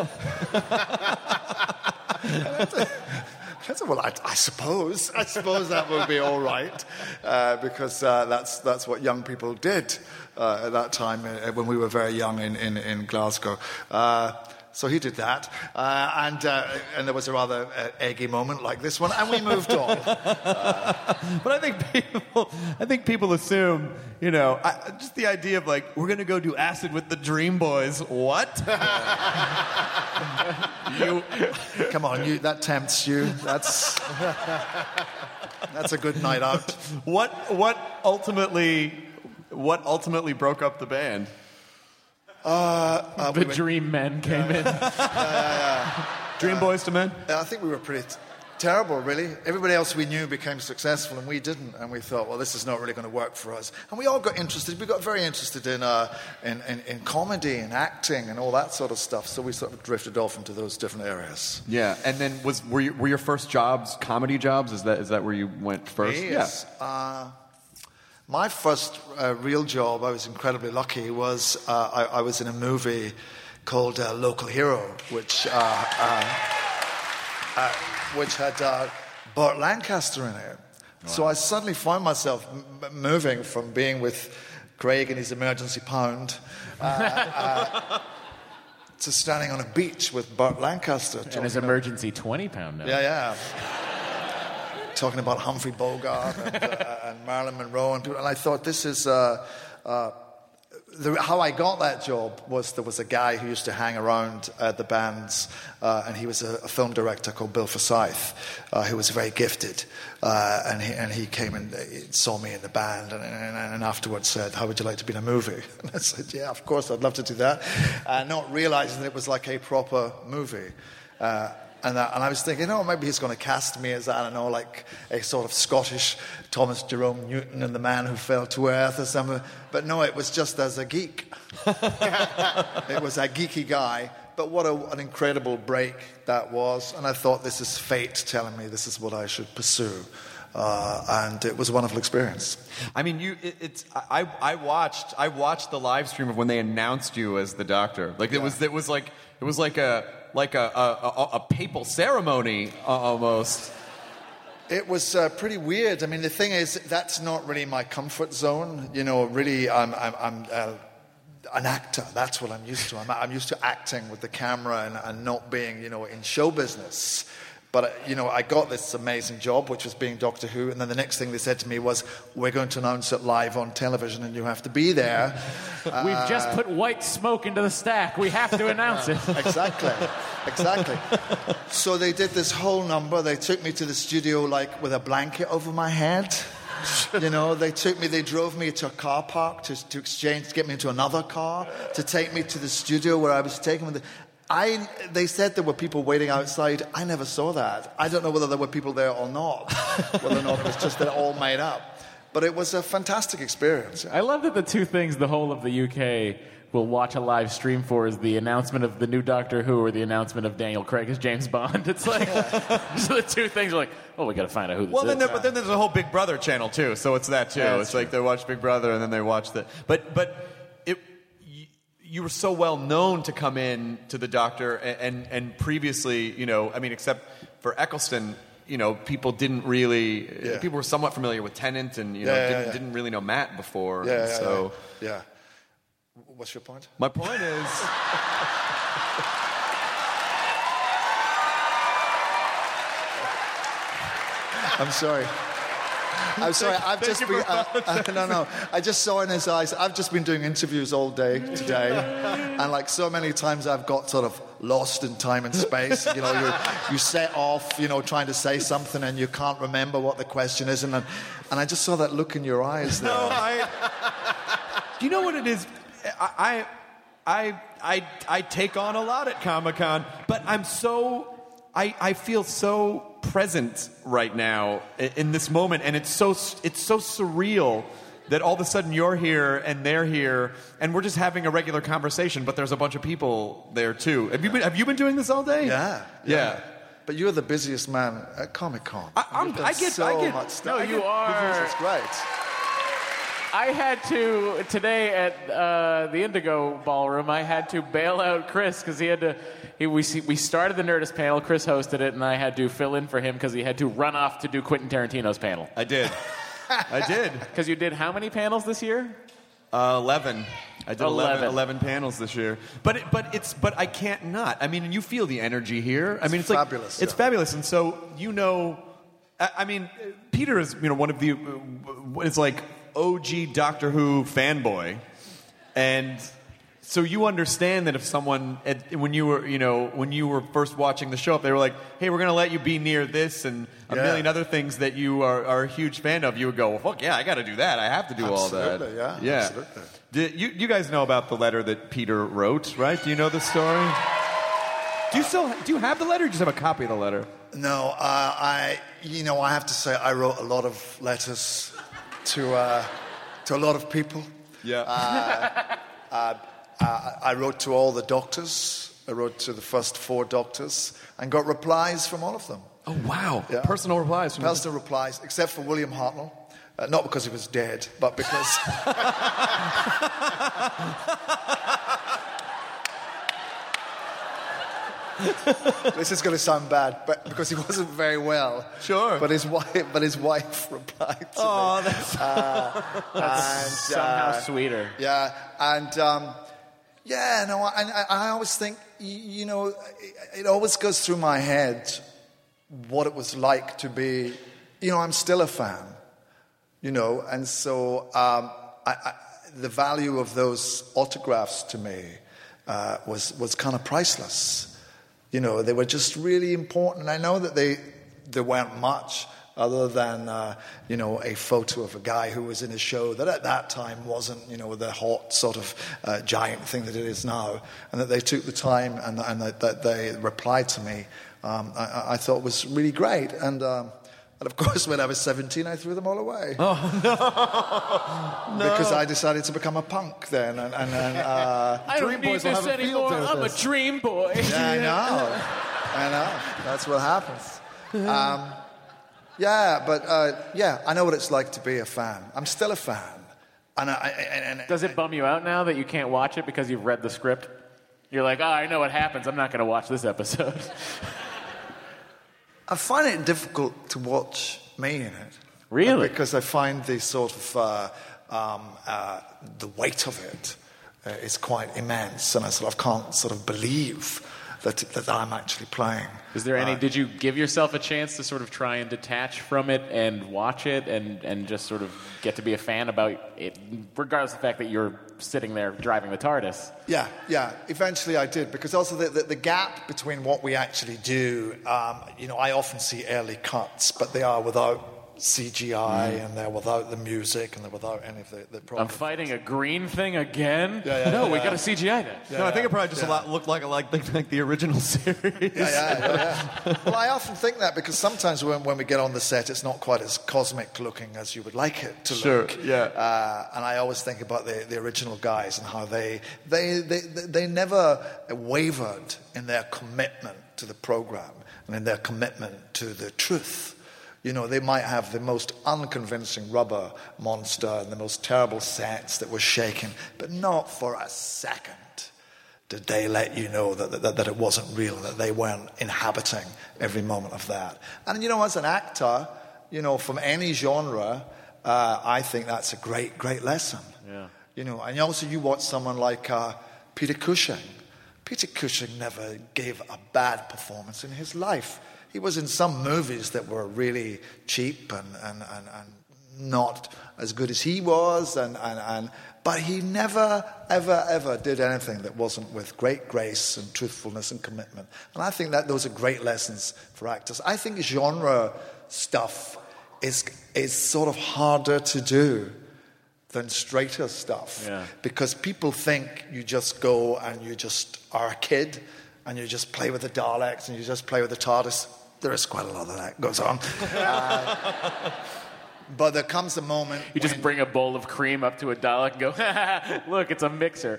I said, "Well, I, I suppose, I suppose that would be all right, uh, because uh, that's that's what young people did uh, at that time uh, when we were very young in in, in Glasgow." Uh, so he did that, uh, and uh, and there was a rather uh, eggy moment like this one, and we moved on. Uh, but I think people, I think people assume, you know, I, just the idea of like we're gonna go do acid with the Dream Boys. What? you, come on, you that tempts you. That's that's a good night out. What what ultimately what ultimately broke up the band? Uh, uh, the we went, Dream Men came in. uh, uh, Dream Boys to Men? I think we were pretty t- terrible, really. Everybody else we knew became successful, and we didn't. And we thought, well, this is not really going to work for us. And we all got interested. We got very interested in, uh, in, in, in comedy and acting and all that sort of stuff. So we sort of drifted off into those different areas. Yeah. And then was were, you, were your first jobs comedy jobs? Is that is that where you went first? Yes. Yeah. Uh, My first uh, real job, I was incredibly lucky, was uh, I, I was in a movie called uh, Local Hero, which uh, uh, uh, which had uh, Burt Lancaster in it. Wow. So I suddenly found myself m- moving from being with Craig and his emergency pound uh, uh, to standing on a beach with Burt Lancaster. And his emergency twenty pound now. Yeah, yeah. Talking about Humphrey Bogart and, uh, and Marilyn Monroe, and, people, and I thought this is uh, uh, the, how I got that job was there was a guy who used to hang around at the bands, uh, and he was a, a film director called Bill Forsyth, uh, who was very gifted, uh, and he and he came and saw me in the band, and, and, and afterwards said, "How would you like to be in a movie?" And I said, "Yeah, of course, I'd love to do that," uh, not realizing that it was like a proper movie. Uh, And, uh, and I was thinking, oh, maybe he's going to cast me as, I don't know, like a sort of Scottish Thomas Jerome Newton in The Man Who Fell to Earth or something. But no, it was just as a geek. It was a geeky guy. But what a, an incredible break that was. And I thought, this is fate telling me this is what I should pursue. Uh, and it was a wonderful experience. I mean, you. It, it's. I. I watched. I watched the live stream of when they announced you as the Doctor. Like it yeah. was. It was like. It was like a. Like a a, a, a papal ceremony almost. It was uh, pretty weird. I mean, the thing is, that's not really my comfort zone. You know, really, I'm. I'm, I'm uh, an actor. That's what I'm used to. I'm, I'm used to acting with the camera and, and not being, you know, in show business. But, uh, you know, I got this amazing job, which was being Doctor Who, and then the next thing they said to me was, we're going to announce it live on television and you have to be there. uh, We've just put white smoke into the stack. We have to announce it. Exactly. Exactly. So they did this whole number. They took me to the studio, like, with a blanket over my head. You know, they took me, they drove me to a car park to, to exchange, to get me into another car, to take me to the studio where I was taken with the... I, they said there were people waiting outside. I never saw that. I don't know whether there were people there or not, whether or not it was just that all made up. But it was a fantastic experience. I love that the two things the whole of the U K will watch a live stream for is the announcement of the new Doctor Who or the announcement of Daniel Craig as James Bond. It's like, so the two things are like, oh, we got to find out who this well, then is. there, but then there's a whole Big Brother channel, too, so it's that, too. Yeah, it's true. like they watch Big Brother and then they watch the... But, but it... You were so well known to come in to the Doctor, and, and and previously, you know, I mean, except for Eccleston, you know, people didn't really. Yeah. People were somewhat familiar with Tennant, and you know, Yeah, yeah, didn't, yeah. didn't really know Matt before. Yeah, and yeah, so yeah. yeah. What's your point? my point is, I'm sorry. I'm sorry. I've Thank just you been. for Uh, uh, no, no. I just saw in his eyes. I've just been doing interviews all day today, and like so many times, I've got sort of lost in time and space. You know, you you set off, you know, trying to say something, and you can't remember what the question is, and and I just saw that look in your eyes there. no, I. Do you know what it is? I, I, I, I take on a lot at Comic-Con, but I'm so. I, I feel so present right now in, in this moment, and it's so it's so surreal that all of a sudden you're here and they're here, and we're just having a regular conversation. But there's a bunch of people there too. Have you been Have you been doing this all day? Yeah, yeah. yeah. But you're the busiest man at Comic-Con. I, I'm, You've done I get so I get much stuff. No, I you get- are- It's great. I had to, today at uh, the Indigo Ballroom, I had to bail out Chris because he had to, he, we, we started the Nerdist panel, Chris hosted it, and I had to fill in for him because he had to run off to do Quentin Tarantino's panel. I did. I did. Because you did how many panels this year? Uh, eleven. I did eleven. Eleven. eleven panels this year. But it, but it's but I can't not. I mean, and you feel the energy here. I mean, it's fabulous, Like, it's yeah. fabulous, and so you know, I, I mean, Peter is you know one of the uh, it's like O G Doctor Who fanboy, and so you understand that if someone at, when you were you know when you were first watching the show, if they were like, hey, we're going to let you be near this and a Yeah. million other things that you are, are a huge fan of, you would go, well, fuck yeah, I got to do that. I have to do all that. Absolutely, yeah, Yeah. absolutely. Did, you, you guys know about the letter that Peter wrote, right? Do you know the story? Do you still do you have the letter? Or do you just have a copy of the letter? No, uh, I, you know, I have to say I wrote a lot of letters to uh, to a lot of people. Yeah. Uh, uh, uh, I wrote to all the doctors. I wrote to the first four doctors and got replies from all of them. Oh wow! Yeah. Personal replies. From Personal replies, except for William Hartnell. Uh, not because he was dead, but because. This is going to sound bad, but because he wasn't very well. Sure. But his wife, but his wife replied to Oh, me. that's Uh, and, Somehow uh, sweeter. Yeah, and um, yeah, no, I, I, I always think, y- you know, it, it always goes through my head what it was like to be, you know, I'm still a fan, you know, and so um, I, I, the value of those autographs to me uh, was was kind of priceless. You know, they were just really important. I know that they there weren't much other than, uh, you know, a photo of a guy who was in a show that at that time wasn't, you know, the hot sort of uh, giant thing that it is now. And that they took the time and, and that, that they replied to me, um, I, I thought was really great. And, um, and of course, when I was seventeen, I threw them all away. Oh, no. No. Because I decided to become a punk then. And, and, and uh, I don't Dream need Boys will this have a field anymore. day with I'm this. a dream boy. Yeah, I know. I know. That's what happens. Um, yeah, but uh, yeah, I know what it's like to be a fan. I'm still a fan. And, I, and, and Does it bum you out now that you can't watch it because you've read the script? You're like, oh, I know what happens. I'm not going to watch this episode. I find it difficult to watch me in it. Really? Because I find the sort of uh, um, uh, the weight of it uh, is quite immense, and I sort of can't sort of believe that, that I'm actually playing. Is there any, Uh, did you give yourself a chance to sort of try and detach from it and watch it and, and just sort of get to be a fan about it, regardless of the fact that you're sitting there driving the TARDIS? Yeah, yeah. Eventually I did, because also the, the, the gap between what we actually do, um, you know, I often see early cuts, but they are without C G I, mm. and they're without the music, and they're without any of the, the I'm fighting a green thing again? Yeah, yeah, no, yeah, we yeah. got a C G I then. Yeah, no, I think yeah, it probably just yeah. a lot looked like like, like like the original series. Yeah, yeah, yeah. Well, I often think that because sometimes when, when we get on the set, it's not quite as cosmic looking as you would like it to Sure, look. yeah. Uh, and I always think about the, the original guys and how they, they, they, they never wavered in their commitment to the program and in their commitment to the truth. You know, they might have the most unconvincing rubber monster and the most terrible sets that were shaken, but not for a second did they let you know that, that, that it wasn't real, that they weren't inhabiting every moment of that. And, you know, as an actor, you know, from any genre, uh, I think that's a great, great lesson. Yeah. You know, and also you watch someone like uh, Peter Cushing. Peter Cushing never gave a bad performance in his life. He was in some movies that were really cheap and, and, and, and not as good as he was, and, and, and but he never, ever, ever did anything that wasn't with great grace and truthfulness and commitment. And I think that those are great lessons for actors. I think genre stuff is is sort of harder to do than straighter stuff. Yeah. Because people think you just go and you just are a kid and you just play with the Daleks and you just play with the TARDIS. There is quite a lot of that goes on. uh, but there comes a moment You just bring a bowl of cream up to a Dalek and go, look, it's a mixer.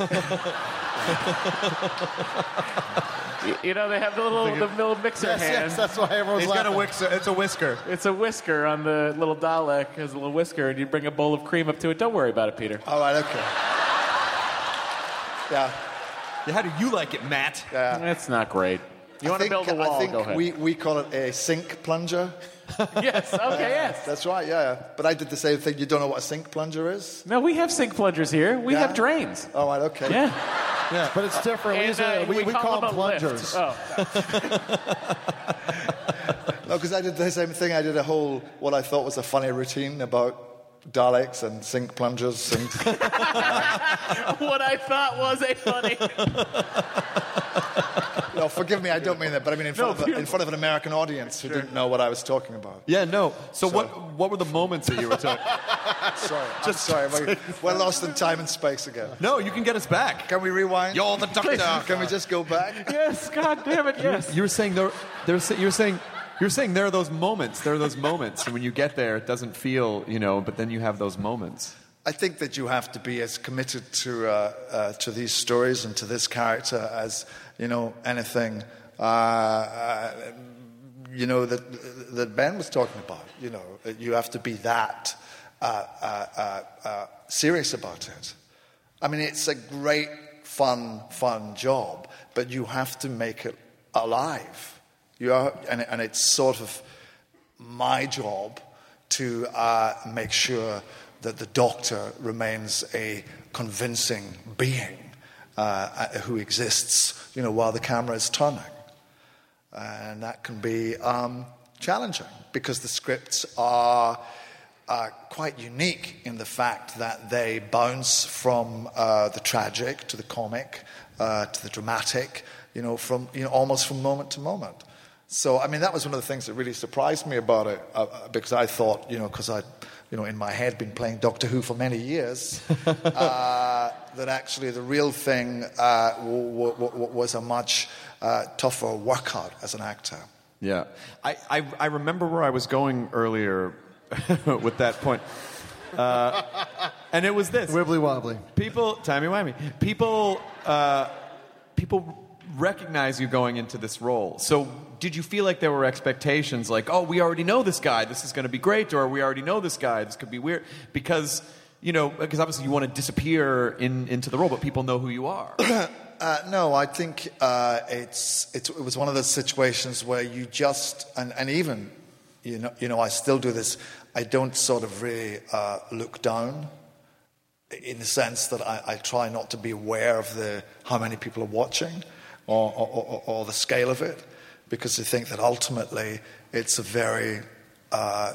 you, you know, they have the little, the little mixer Yes, hand. yes, that's why everyone's He's got a laughing. whisker. It's a whisker. It's a whisker on the little Dalek. Has a little whisker, and you bring a bowl of cream up to it. Don't worry about it, Peter. All right, okay. Yeah. Yeah, how do you like it, Matt? Yeah. That's not great. You I want to think- build a wall? I think Go ahead. we, we call it a sink plunger. yes. Okay. Yes. That's right, yeah, yeah. But I did the same thing. You don't know what a sink plunger is? No, we have sink plungers here. We Yeah? have drains. All right, okay. Yeah. Yeah, but it's different. we, And, use a- uh, we, we call them a lift. plungers. Oh. No, because I did the same thing. I did a whole, what I thought was a funny routine about Daleks and sink plungers. And What I thought was a funny. no, forgive me, I don't mean that, but I mean in front, No, of, a, in front of an American audience who didn't know what I was talking about. Yeah, no. So, So- what what were the moments that you were talking? Sorry, I'm sorry. We're, we're lost in time and space again. No, you can get us back. Can we rewind? You're the doctor. Can we just go back? Yes. God damn it. Yes. You were saying there. There. You were saying. You're saying there are those moments. There are those moments, and when you get there, it doesn't feel, you know. But then you have those moments. I think that you have to be as committed to uh, uh, to these stories and to this character as you know anything. Uh, uh, you know that that Ben was talking about. You know, you have to be that uh, uh, uh, uh, serious about it. I mean, it's a great, fun, fun job, but you have to make it alive. You are, and, and it's sort of my job to uh, make sure that the Doctor remains a convincing being uh, who exists, you know, while the camera is turning, and that can be um, challenging because the scripts are uh, quite unique in the fact that they bounce from uh, the tragic to the comic uh, to the dramatic, you know, from you know almost from moment to moment. So, I mean, that was one of the things that really surprised me about it, uh, because I thought, you know, because I, you know, in my head been playing Doctor Who for many years, uh, that actually the real thing uh, w- w- w- was a much uh, tougher workout as an actor. Yeah, I, I I remember where I was going earlier with that point, uh, and it was this: Wibbly wobbly. people, timey wimey. People, uh, people recognize you going into this role. So, did you feel like there were expectations, like, oh, we already know this guy, this is going to be great, or we already know this guy, this could be weird, because you know, because obviously you want to disappear in, into the role, but people know who you are. Uh, no, I think uh, it's, it's it was one of those situations where you just and, and even you know you know I still do this. I don't sort of really uh, look down, in the sense that I, I try not to be aware of the how many people are watching. or, or, or, or the scale of it, because they think that ultimately it's a very uh,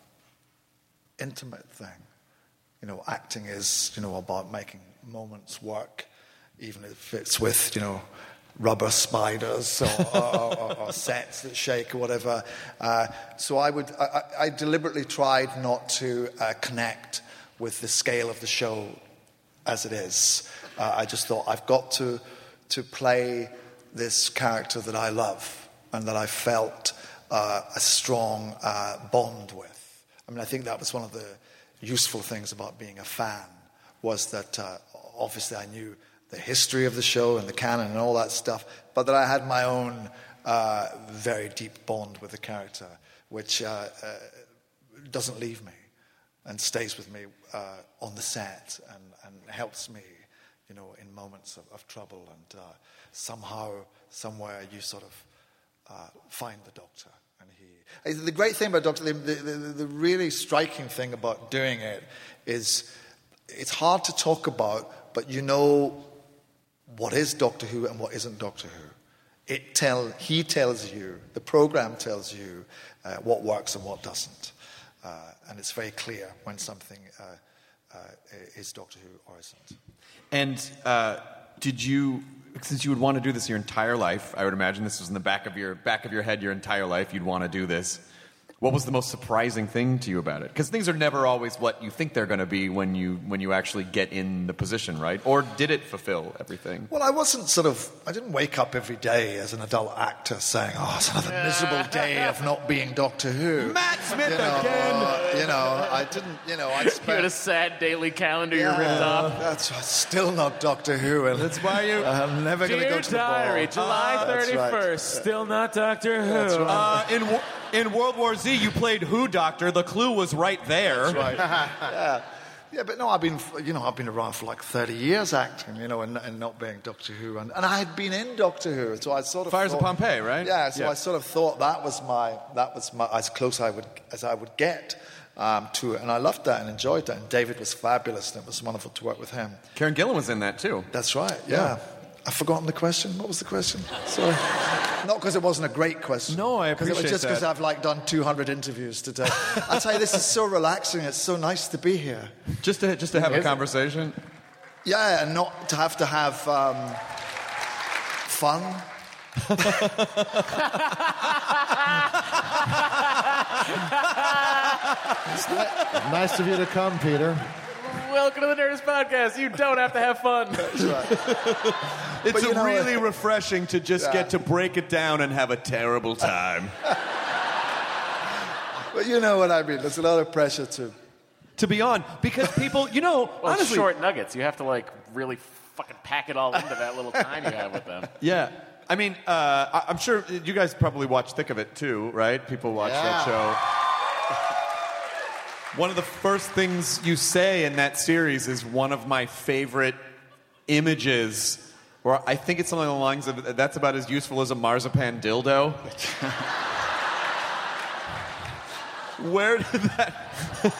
intimate thing. You know, acting is, you know, about making moments work, even if it's with, you know, rubber spiders or, or, or, or sets that shake or whatever. Uh, so I would, I, I deliberately tried not to uh, connect with the scale of the show as it is. Uh, I just thought I've got to to play this character that I love and that I felt uh, a strong uh, bond with. I mean, I think that was one of the useful things about being a fan, was that uh, obviously I knew the history of the show and the canon and all that stuff, but that I had my own uh, very deep bond with the character, which uh, uh, doesn't leave me and stays with me uh, on the set and, and helps me, you know, in moments of, of trouble. And uh, somehow, somewhere, you sort of uh, find the Doctor. And he, the great thing about Doctor, the, the, the, the really striking thing about doing it is it's hard to talk about, but you know what is Doctor Who and what isn't Doctor Who. It tell he tells you, the program tells you uh, what works and what doesn't. Uh, and it's very clear when something uh, uh, is Doctor Who or isn't. And uh, did you, since you would want to do this your entire life, I would imagine this was in the back of your back of your head your entire life, you'd want to do this. What was the most surprising thing to you about it? Because things are never always what you think they're going to be when you when you actually get in the position, right? Or did it fulfill everything? Well, I wasn't sort of, I didn't wake up every day as an adult actor saying, oh, it's another miserable day of not being Doctor Who. Matt Smith you know, again! Uh, you know, I didn't, you know, I spent... You had a sad daily calendar yeah, you ripped off. That's still not Doctor Who. And that's why you... I'm never going to go to the ball. Dear Diary, July thirty-first, right. still not Doctor Who. That's right. Uh, in, in World War Z, you played Who Doctor. The clue was right there. That's right. yeah. Yeah, but no, I've been, you know, I've been around for like thirty years acting, you know, and, and not being Doctor Who. And, and I had been in Doctor Who, so I sort of Fires thought, of Pompeii, right? Yeah, so yeah. I sort of thought that was my, that was my, as close I would, as I would get um, to it. And I loved that and enjoyed that. And David was fabulous, and it was wonderful to work with him. Karen Gillan was in that, too. That's right, yeah. yeah. I've forgotten the question. What was the question? Sorry. Not because it wasn't a great question. No, I appreciate it was just because that. I've like done two hundred interviews today. I tell you, this is so relaxing. It's so nice to be here. Just to just to have a conversation. Yeah, and not to have to have um, fun. Nice of you to come, Peter. Welcome to the Nerdist Podcast. You don't have to have fun. That's right. It's you know, really uh, refreshing to just yeah. get to break it down and have a terrible time. But you know what I mean. There's a lot of pressure to... To be on. Because people, you know, well, honestly... short nuggets. You have to, like, really fucking pack it all into that little time you have with them. Yeah. I mean, uh, I- I'm sure you guys probably watch Thick of It, too, right? People watch Yeah. that show. One of the first things you say in that series is one of my favorite images, or I think it's something along the lines of, that's about as useful as a marzipan dildo. Where did that...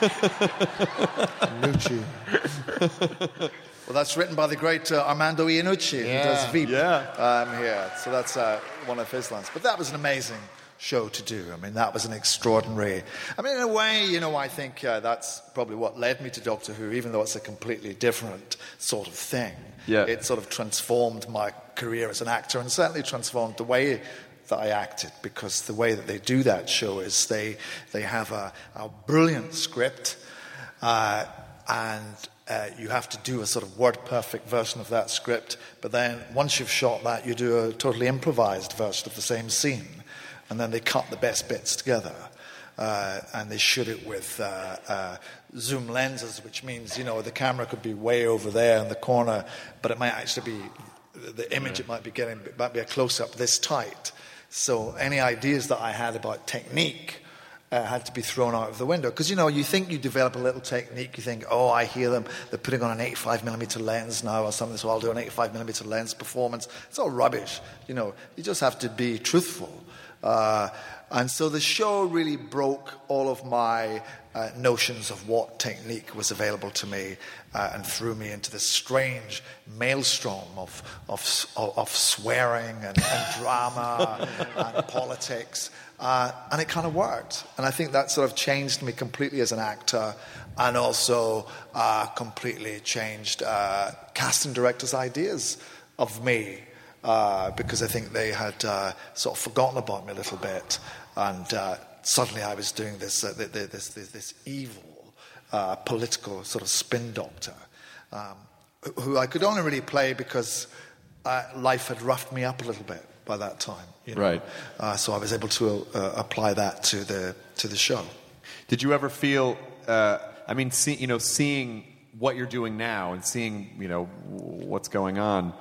Nucci. Well, that's written by the great uh, Armando Iannucci, Yeah. who does Veep Yeah. um, here. So that's uh, one of his lines. But that was an amazing show to do. I mean, that was an extraordinary... I mean, in a way, you know, I think uh, that's probably what led me to Doctor Who, even though it's a completely different sort of thing. Yeah. It sort of transformed my career as an actor and certainly transformed the way that I acted, because the way that they do that show is they they have a, a brilliant script uh, and uh, you have to do a sort of word-perfect version of that script, but then once you've shot that, you do a totally improvised version of the same scene, and then they cut the best bits together. Uh, and they shoot it with uh, uh, zoom lenses, which means, you know, the camera could be way over there in the corner, but it might actually be, the image it might be getting, it might be a close-up this tight. So any ideas that I had about technique uh, had to be thrown out of the window. Because, you know, you think you develop a little technique, you think, oh, I hear them, they're putting on an eighty-five millimeter lens now or something, so I'll do an eighty-five millimeter lens performance. It's all rubbish. You know, you just have to be truthful. Uh, And so the show really broke all of my uh, notions of what technique was available to me uh, and threw me into this strange maelstrom of, of, of swearing and, and drama and politics. Uh, and it kind of worked. And I think that sort of changed me completely as an actor, and also uh, completely changed uh, casting directors' ideas of me, uh, because I think they had uh, sort of forgotten about me a little bit. And uh, suddenly I was doing this, uh, this, this, this evil uh, political sort of spin doctor, um, who I could only really play because uh, life had roughed me up a little bit by that time. You know? Right. Uh, so I was able to uh, apply that to the to the show. Did you ever feel? Uh, I mean, see, you know, seeing what you're doing now and seeing, you know, what's going on.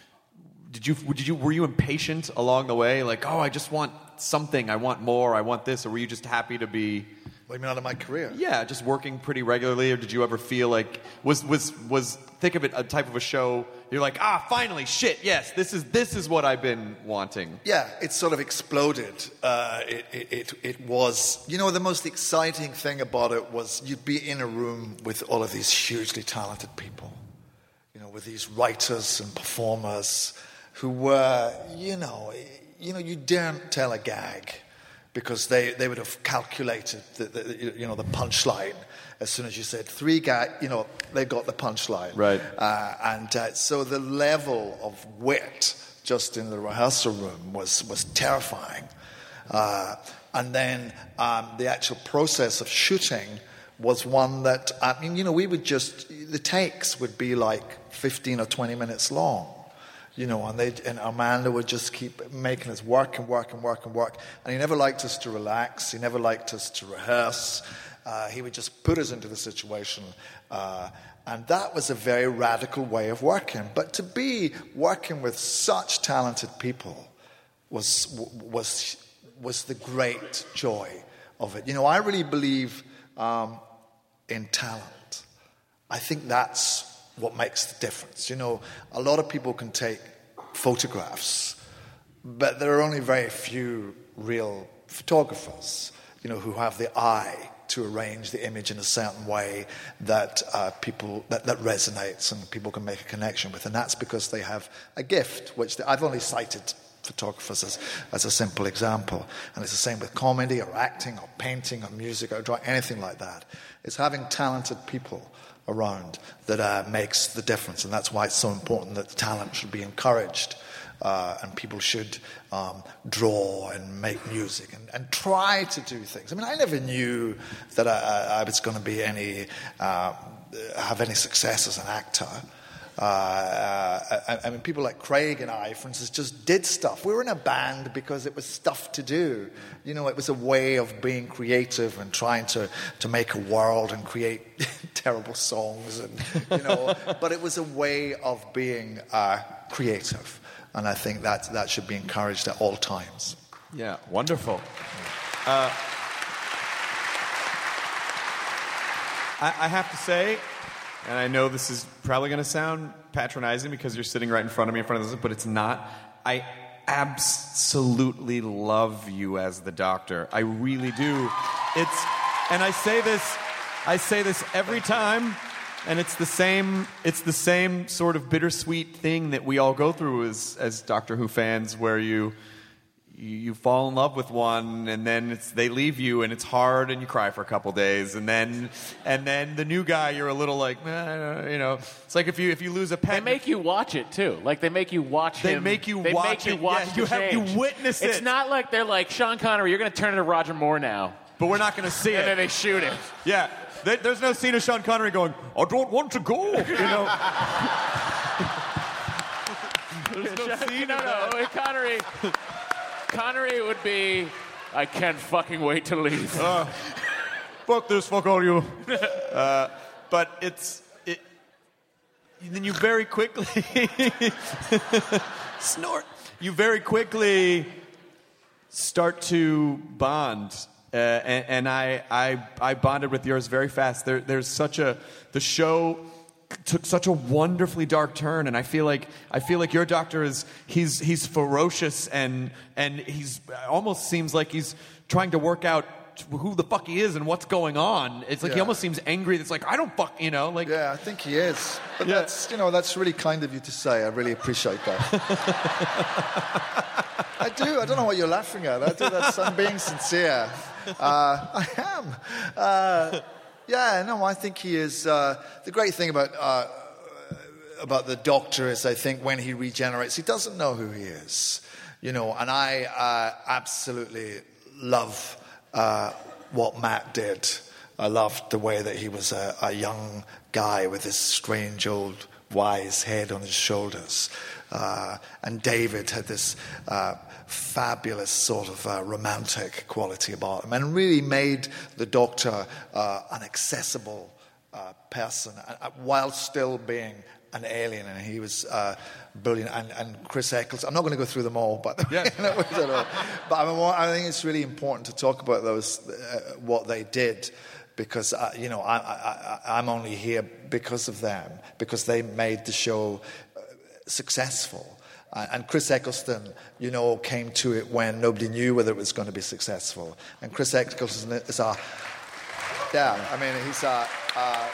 Did you? Did you? Were you impatient along the way? Like, oh, I just want something. I want more. I want this. Or were you just happy to be? What do you mean out of my career? Yeah, just working pretty regularly. Or did you ever feel like was was was think of it a type of a show? You're like, ah, finally, shit, yes, this is this is what I've been wanting. Yeah, it sort of exploded. Uh, it, it, it, it was, you know, the most exciting thing about it was you'd be in a room with all of these hugely talented people, you know, with these writers and performers who were, you know, you know, you daren't tell a gag because they, they would have calculated the, the you know the punchline. As soon as you said three guys, you know, they got the punchline. Right. Uh, and uh, so the level of wit just in the rehearsal room was, was terrifying. Uh, and then um, the actual process of shooting was one that, I mean, you know, we would just, the takes would be like fifteen or twenty minutes long. You know, and, they, and Amanda would just keep making us work and work and work and work. And he never liked us to relax. He never liked us to rehearse. Uh, he would just put us into the situation. Uh, and that was a very radical way of working. But to be working with such talented people was, was, was the great joy of it. You know, I really believe um, in talent. I think that's what makes the difference. You know, a lot of people can take photographs, but there are only very few real photographers, you know, who have the eye to arrange the image in a certain way that uh, people that, that resonates and people can make a connection with, and that's because they have a gift, which they, I've only cited photographers as, as a simple example, and it's the same with comedy or acting or painting or music or drawing, anything like that. It's having talented people around that uh, makes the difference, and that's why it's so important that talent should be encouraged, uh, and people should um, draw and make music and, and try to do things. I mean, I never knew that I, I was going to be any uh, have any success as an actor. Uh, I, I mean, people like Craig and I, for instance, just did stuff. We were in a band because it was stuff to do. You know, it was a way of being creative and trying to, to make a world and create terrible songs, and you know. But it was a way of being uh, creative, and I think that that should be encouraged at all times. Yeah, wonderful. Uh, I, I have to say. And I know this is probably going to sound patronizing because you're sitting right in front of me in front of this, but it's not. I absolutely love you as the Doctor. I really do. It's, and I say this, I say this every time, and it's the same. It's the same sort of bittersweet thing that we all go through as as Doctor Who fans, where you. You fall in love with one, and then it's, they leave you, and it's hard, and you cry for a couple days, and then, and then the new guy, you're a little like, eh, you know, it's like if you if you lose a pet. They make you watch it too. Like they make you watch they him. Make you they watch make you it. watch. Yeah, you have change. you witness it. It's not like they're like Sean Connery. You're going to turn into Roger Moore now, but we're not going to see and it. And then they shoot him. Yeah, there, there's no scene of Sean Connery going, "I don't want to go," you know. There's no scene no, of no, that. Connery. Connery would be, I can't fucking wait to leave. Uh, fuck this, fuck all you. Uh, but it's, it, then you very quickly, snort, you very quickly start to bond. Uh, and and I, I, I bonded with yours very fast. There, there's such a, the show took such a wonderfully dark turn, and I feel like I feel like your doctor is he's he's ferocious and and he's almost seems like he's trying to work out who the fuck he is and what's going on. It's like Yeah. he almost seems angry. It's like I don't fuck, you know, like Yeah, I think he is. But that's, you know, that's really kind of you to say. I really appreciate that. I do. I don't know what you're laughing at. I do. That's, I'm being sincere. Uh, I am. Uh, yeah, no, I think he is. Uh, the great thing about uh, about the Doctor is, I think, when he regenerates, he doesn't know who he is. You know, and I uh, absolutely love uh, what Matt did. I loved the way that he was a, a young guy with this strange old wise head on his shoulders. Uh, and David had this uh, fabulous sort of uh, romantic quality about him and really made the Doctor uh, an accessible uh, person uh, while still being an alien. And he was uh, brilliant. And, and Chris Eccleston, I'm not going to go through them all, but, yeah. you know, I don't know. But I, mean, I think it's really important to talk about those, uh, what they did. Because, uh, you know, I, I, I'm only here because of them, because they made the show uh, successful. Uh, and Chris Eccleston, you know, came to it when nobody knew whether it was going to be successful. And Chris Eccleston is a, yeah, I mean, he's a, uh,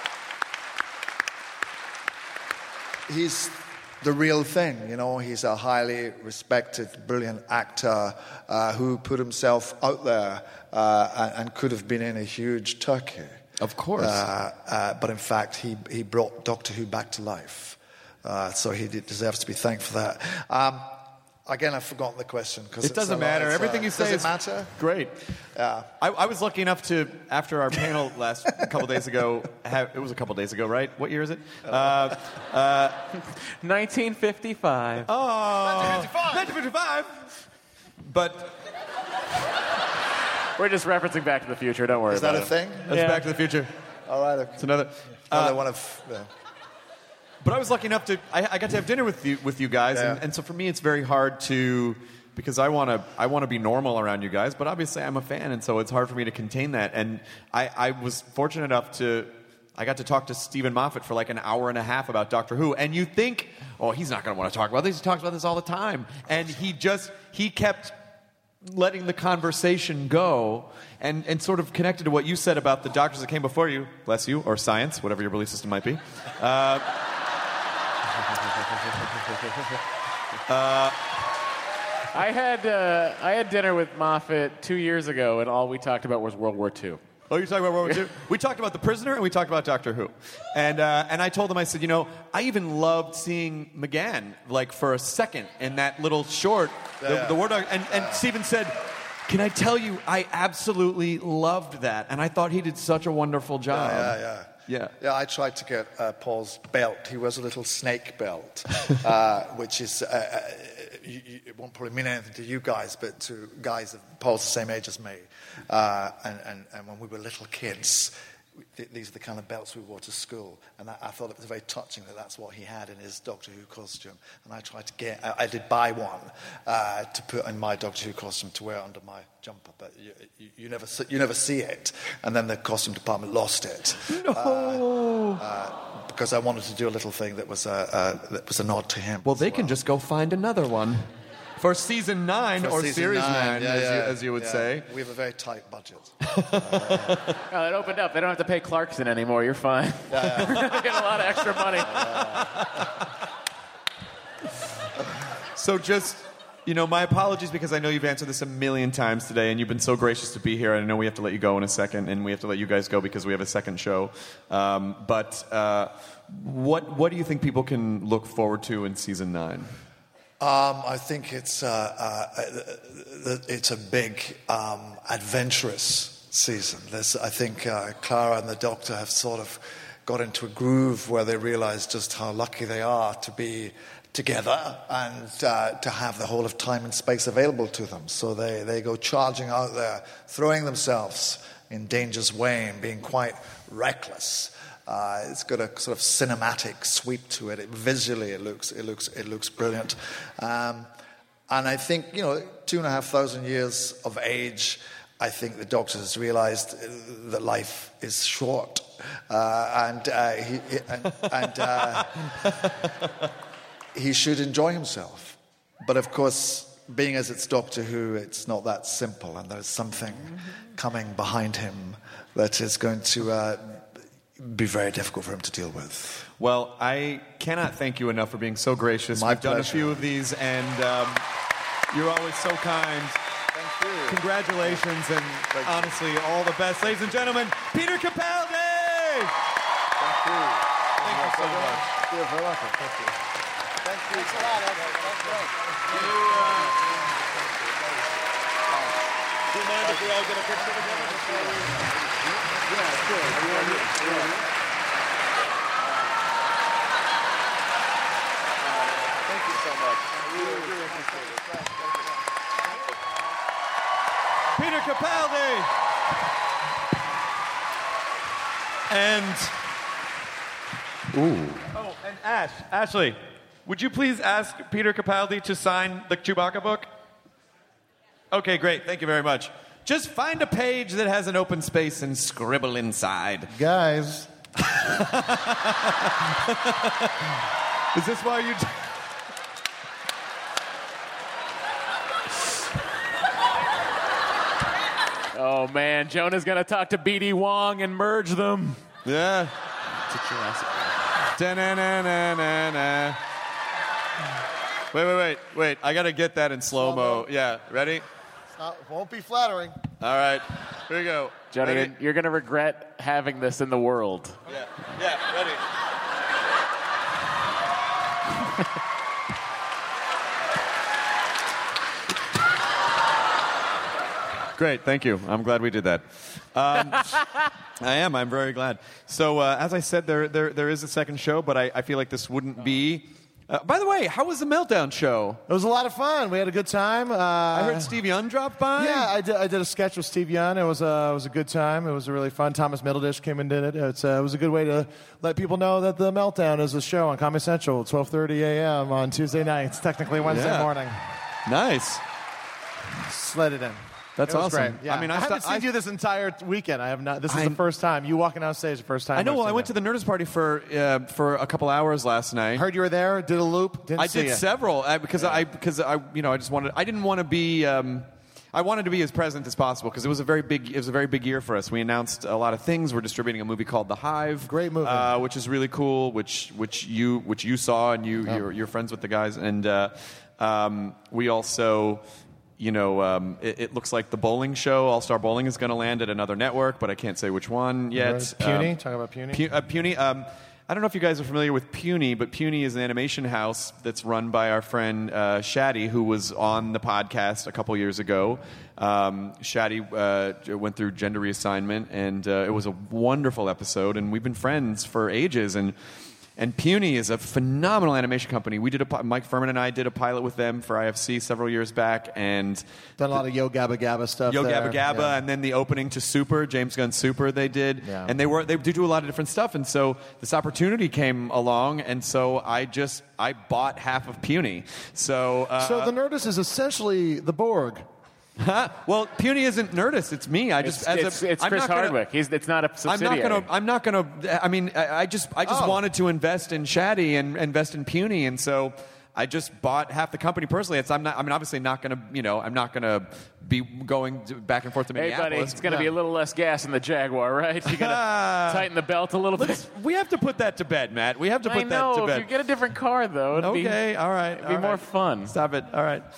he's the real thing, you know. He's a highly respected, brilliant actor uh, who put himself out there uh, and, and could have been in a huge turkey. Of course. Uh, uh, but in fact, he, he brought Doctor Who back to life. Uh, so he deserves to be thanked for that. Um, again, I've forgotten the question. Cause it doesn't matter. Lot, Everything uh, you say does is it matter? Great. Yeah. I, I was lucky enough to, after our panel last a couple days ago, have, it was a couple days ago, right? What year is it? Uh, uh, nineteen fifty-five. Oh, nineteen fifty-five. nineteen fifty-five. But we're just referencing Back to the Future. Don't worry Is that about a thing? That's Yeah. Back to the Future. All right. Okay. It's another. Another Uh, one of. Yeah. But I was lucky enough to, I, I got to have dinner with you, with you guys, Yeah. and, and so for me it's very hard to, because I want to, I want to be normal around you guys, but obviously I'm a fan, and so it's hard for me to contain that. And I, I was fortunate enough to, I got to talk to Stephen Moffat for like an hour and a half about Doctor Who, and you think, oh, he's not going to want to talk about this. He talks about this all the time, and he just, he kept letting the conversation go, and, and sort of connected to what you said about the doctors that came before you, bless you, or science, whatever your belief system might be. Uh, Uh, I had uh, I had dinner with Moffat two years ago, and all we talked about was World War Two. Oh, you're talking about World War Two? We talked about The Prisoner, and we talked about Doctor Who. And uh, and I told him, I said, you know, I even loved seeing McGann, like, for a second in that little short, the, Yeah. the War Dog. And, and Stephen said, can I tell you, I absolutely loved that. And I thought he did such a wonderful job. Yeah, yeah, yeah. Yeah. Yeah, I tried to get uh, Paul's belt. He wears a little snake belt, uh, which is, uh, uh, you, you, it won't probably mean anything to you guys, but to guys that Paul's the same age as me. Uh, and, and, and when we were little kids, th- these are the kind of belts we wore to school. And I, I thought it was very touching that that's what he had in his Doctor Who costume. And I tried to get, I, I did buy one uh, to put in my Doctor Who costume to wear under my jumper, but you, you, you never see, you never see it. And then the costume department lost it. No. Uh, uh, because I wanted to do a little thing that was a, uh, that was a nod to him. Well, they can just go find another one. For season nine, For or season series nine, nine, yeah, as, yeah, you, as you would yeah. say. We have a very tight budget. Oh, it opened up. They don't have to pay Clarkson anymore. You're fine. Yeah, They get a lot of extra money. So just, you know, my apologies, because I know you've answered this a million times today, and you've been so gracious to be here. I know we have to let you go in a second, and we have to let you guys go because we have a second show. Um, but uh, what what do you think people can look forward to in season nine? Um, I think it's uh, uh, it's a big, um, adventurous season. There's, I think uh, Clara and the Doctor have sort of got into a groove where they realise just how lucky they are to be together and uh, to have the whole of time and space available to them. So they, they go charging out there, throwing themselves in danger's way and being quite reckless. Uh, it's got a sort of cinematic sweep to it. It visually, it looks it looks it looks brilliant, um, and I think, you know, two and a half thousand years of age I think the doctor has realized that life is short. Uh, and uh, he, and, and uh, he should enjoy himself. But of course, being as it's Doctor Who, it's not that simple, and there's something coming behind him that is going to uh, be very difficult for him to deal with. Well, I cannot thank you enough for being so gracious. My We've done a pleasure. few of these, and um, you're always so kind. Thank you. Congratulations, and honestly, all the best. Ladies and gentlemen, Peter Capaldi! Thank you. Thank you so much. You're very welcome. Thank you. Thank you. Thanks a lot. That's great. Do you, uh, do you mind if we all get a picture together? Yeah, sure. Are you ready? Yeah. Thank you so much. I really, really appreciate it. Thank you. Peter Capaldi! And... Ooh. Oh, and Ash, Ashley, would you please ask Peter Capaldi to sign the Chewbacca book? Okay, great. Thank you very much. Just find a page that has an open space and scribble inside. Guys. Is this why you... Oh, man. Jonah's going to talk to B D Wong and merge them. Yeah. It's a Jurassic. Da-na-na-na-na-na. Wait, wait, wait, wait. I got to get that in slow-mo. Yeah, ready? It's not, won't be flattering. All right. Here we go. Jonah, Ready? you're, you're going to regret having this in the world. Yeah, yeah, ready. Great, thank you. I'm glad we did that. Um, I am. I'm very glad. So, uh, as I said, there, there, there is a second show, but I, I feel like this wouldn't be. Uh, by the way, how was the Meltdown show? It was a lot of fun. We had a good time. Uh, I heard Steve Young dropped by. Yeah, I did, I did a sketch with Steve Young. It was, a, it was a good time. It was really fun. Thomas Middledish came and did it. It's, uh, it was a good way to let people know that The Meltdown is a show on Comedy Central, twelve thirty a.m. on Tuesday nights, technically Wednesday Yeah. morning. Nice. Slid it in. That's It was awesome. Great. Yeah. I mean, I I, haven't sta- seen I- you this entire weekend. I have not. This is I- the first time. You walking on stage the first time. I know. I've Well, I seen went to you. the Nerdist party for uh, for a couple hours last night. Heard you were there. Did a loop. Didn't I see did you. several uh, because I because I you know I just wanted I didn't want to be um, I wanted to be as present as possible because it was a very big it was a very big year for us. We announced a lot of things. We're distributing a movie called The Hive, Great movie. uh, which is really cool. Which which you which you saw and you Oh. you're, you're friends with the guys and uh, um, we also. You know, um, it, it looks like the bowling show, All Star Bowling, is going to land at another network, but I can't say which one yet. Right. Puny? Um, Talking about Puny? Pu- uh, Puny. Um, I don't know if you guys are familiar with Puny, but Puny is an animation house that's run by our friend uh, Shaddy, who was on the podcast a couple years ago. Um, Shaddy uh, went through gender reassignment, and uh, it was a wonderful episode, and we've been friends for ages. And And Puny is a phenomenal animation company. We did a pi- Mike Furman and I did a pilot with them for I F C several years back, and Done a lot of Yo Gabba Gabba stuff. Yo there. Gabba Gabba, Yeah. and then the opening to Super, James Gunn Super, they did, Yeah. and they were they do do a lot of different stuff. And so this opportunity came along, and so I just I bought half of Puny. So uh, So the Nerdist is essentially the Borg. Huh? Well, Puny isn't Nerdist. It's me. I just It's, as it's, a, it's I'm Chris not gonna- Hardwick. He's, it's not a I'm subsidiary. not gonna. I'm not gonna. I mean, I, I just. I just Oh. wanted to invest in Shaddy and invest in Puny, and so I just bought half the company personally. It's. I'm not. I mean, obviously not gonna. You know, I'm not gonna be going to, back and forth to Hey, Minneapolis. buddy, it's going to be a little less gas in the Jaguar, right? You got to tighten the belt a little bit. Let's, we have to put that to bed, Matt. We have to put I know. that to If bed. you get a different car, though, it'd be, okay. All right. it'd be all more right. fun. Stop it. All right.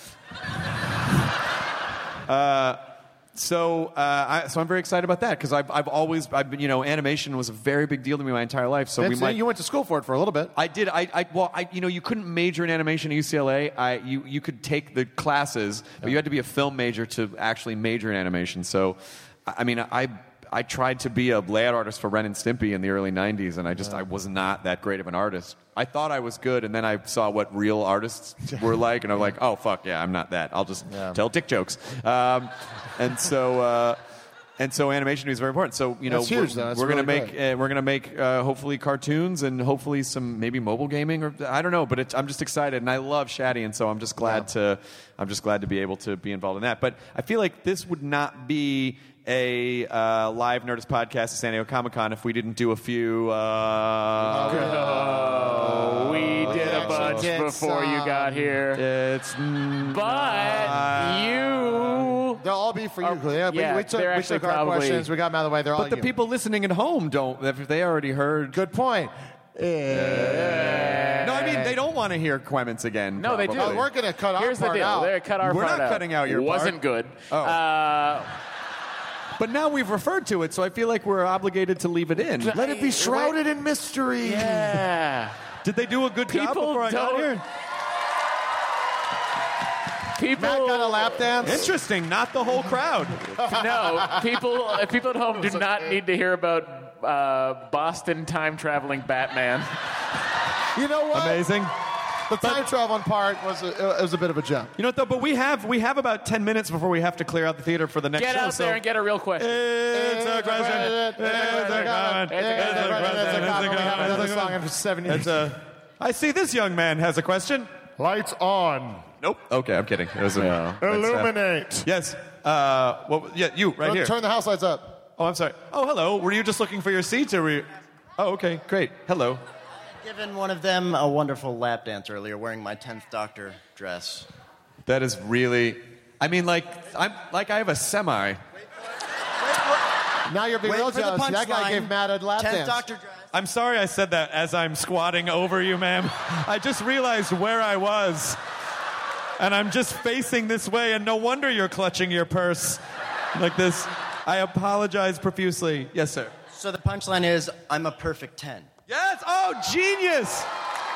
Uh, so, uh, I, so I'm very excited about that because I've, I've always, I've been, you know, animation was a very big deal to me my entire life. So That's we might. it. You went to school for it for a little bit. I did. I, I well, I you know, you couldn't major in animation at U C L A. I you you could take the classes, but you had to be a film major to actually major in animation. So, I I mean, I. I tried to be a layout artist for Ren and Stimpy in the early nineties, and I just I was not that great of an artist. I thought I was good, and then I saw what real artists were like, and I'm like, oh fuck yeah, I'm not that. I'll just Yeah. tell dick jokes. Um, and so, uh, And so animation to me is very important. So you know, That's huge, we're, though. That's we're gonna really make great. uh, we're gonna make uh, hopefully cartoons and hopefully some maybe mobile gaming or I don't know. But it, I'm just excited and I love Shaddy, and so I'm just glad to I'm just glad to be able to be involved in that. But I feel like this would not be a uh, live Nerdist podcast at San Diego Comic Con if we didn't do a few. Uh, Oh, we did a actually bunch did before you some. got here. It's But you. They'll all be for you. Oh, yeah, we, yeah, we took, they're we actually took our probably- questions. We got them out of the way. They're all but the you. people listening at home don't. If they already heard. Good point. Yeah. No, I mean they don't want to hear Clements again. No, they do. probably. Oh, we're going to cut Here's our the part deal. out. They're cut our We're part not out. cutting out your part. Wasn't good. Oh. Uh, But now we've referred to it, so I feel like we're obligated to leave it in. Let it be shrouded in mystery. yeah. Did they do a good job People before I got don't- here? People. Matt got a lap dance. Interesting. Not the whole crowd. No, people. uh, People at home do not need to hear about uh, Boston time traveling Batman. You know what? Amazing. The time traveling part was a, it was a bit of a jump. You know what though? But we have we have about ten minutes before we have to clear out the theater for the next Get show. out so there and get a real question. It's a question. It's a comment. It's a question. Another song after seven years. It's a. I see this young man has a question. Lights on. Nope. Okay, I'm kidding. It was a, that's, uh, Illuminate. yes. Uh, what, yeah, you right here. Turn the house lights up. Oh, I'm sorry. Oh, hello. Were you just looking for your seats, or were you? Oh, okay, great. Hello. Given one of them a wonderful lap dance earlier, wearing my tenth Doctor dress. That is really. I mean, like I'm like I have a semi. Now you're being Wait real for the jealous. That guy punchline. gave Matt a lap tenth dance. Doctor dress. I'm sorry I said that as I'm squatting over you, ma'am. I just realized where I was. And I'm just facing this way, and no wonder you're clutching your purse like this. I apologize profusely. Yes, sir. So the punchline is, I'm a perfect ten. Yes! Oh, genius!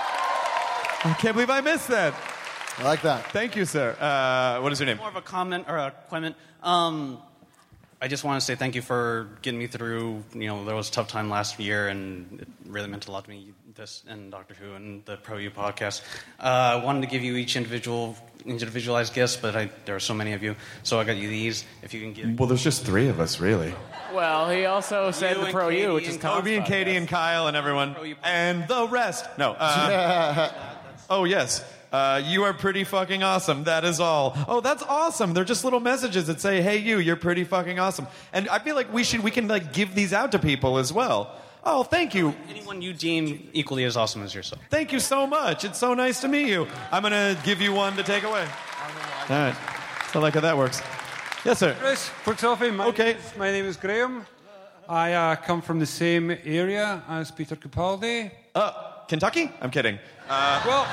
I can't believe I missed that. I like that. Thank you, sir. Uh, what is your name? More of a comment or a comment. Um, I just want to say thank you for getting me through. You know, there was a tough time last year, and it really meant a lot to me. This and Doctor Who and the Pro U podcast. Uh, I wanted to give you each individual individualized gifts, but I, there are so many of you, so I got you these. If you can give. Well, there's just three of us, really. Well, he also said You the and Pro Katie U, which is and Tom's Toby and Katie podcast. and Kyle and everyone. And the rest. No. Uh, oh, yes. Uh, you are pretty fucking awesome. That is all. Oh, that's awesome. They're just little messages that say, hey, you, you're pretty fucking awesome. And I feel like we should, we can like give these out to people as well. Oh, thank you. Anyone you deem equally as awesome as yourself. Thank you so much. It's so nice to meet you. I'm going to give you one to take away. All right. So I like how that works. Yes, sir. Chris, for toffee. My Okay. Name is, my name is Graham. I uh, come from the same area as Peter Capaldi. Uh, Kentucky? I'm kidding. Uh, well,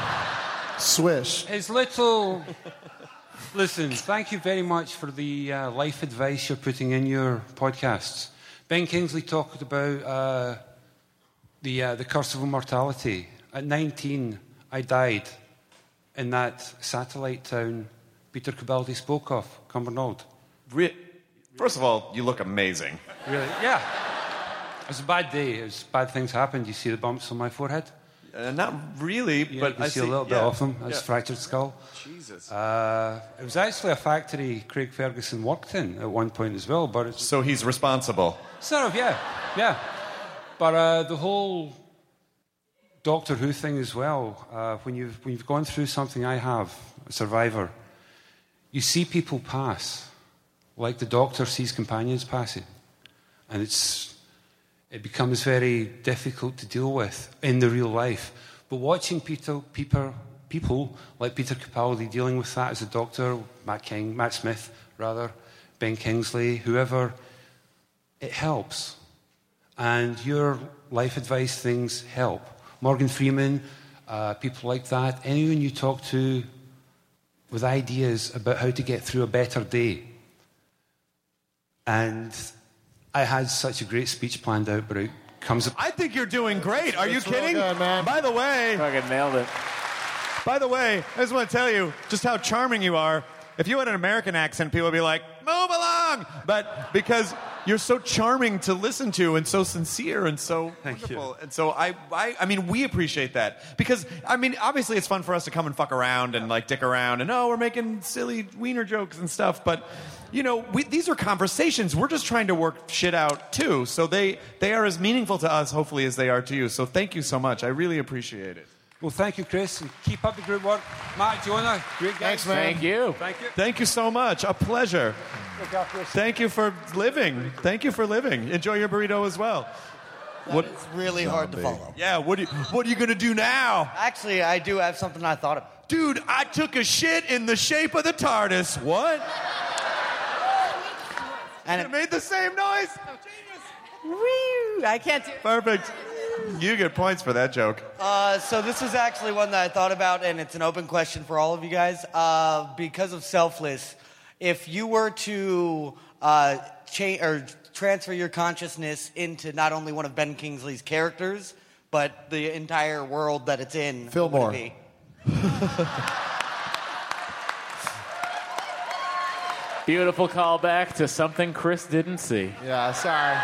Swish. his little. Listen, thank you very much for the uh, life advice you're putting in your podcasts. Ben Kingsley talked about uh, the uh, the curse of immortality. At nineteen, I died in that satellite town Peter Capaldi spoke of, Cumbernauld. Re- First of all, you look amazing. Really? Yeah. It was a bad day. It was bad things happened. You see the bumps on my forehead? Uh, not really, Yeah, but you can I see, see a little bit yeah. of them. That's Yeah. fractured skull. Jesus. Uh, it was actually a factory Craig Ferguson worked in at one point as well. But it's So he's responsible. sort of, yeah, yeah. But uh, the whole Doctor Who thing as well. Uh, when you've when you've gone through something I have, a survivor, you see people pass, like the Doctor sees companions passing, and it's it becomes very difficult to deal with in the real life. But watching people, people, people like Peter Capaldi dealing with that as a Doctor, Matt King, Matt Smith, rather, Ben Kingsley, whoever, it helps. And your life advice things help. Morgan Freeman, uh, people like that, anyone you talk to with ideas about how to get through a better day. And I had such a great speech planned out, but it comes... I think you're doing great. Are you It's real kidding? good, man. By the way, Fucking nailed it. by the way, I just want to tell you just how charming you are. If you had an American accent, people would be like, move along. wrong, but because you're so charming to listen to and so sincere and so Thank wonderful. you. And so I, I, I mean, we appreciate that because I mean, obviously, it's fun for us to come and fuck around and like dick around and oh, we're making silly wiener jokes and stuff, but. You know, we, these are conversations. We're just trying to work shit out, too. So they, they are as meaningful to us, hopefully, as they are to you. So thank you so much. I really appreciate it. Well, thank you, Chris, and keep up the good work. Matt, Jonah, great guys. Thanks, man. Thank you. Thank you. Thank you so much. A pleasure. Thank you for living. Thank you for living. Enjoy your burrito as well. What? It's really hard to follow. Yeah, what, do you, what are you going to do now? Actually, I do have something I thought of. Dude, I took a shit in the shape of the TARDIS. What? And it made the same noise. Woo! I can't do it. Perfect. You get points for that joke. Uh, so this is actually one that I thought about, and it's an open question for all of you guys. Uh, because of Selfless, if you were to uh, change or transfer your consciousness into not only one of Ben Kingsley's characters, but the entire world that it's in, Fillmore. what would it be? Beautiful callback to something Chris didn't see. Yeah, sorry.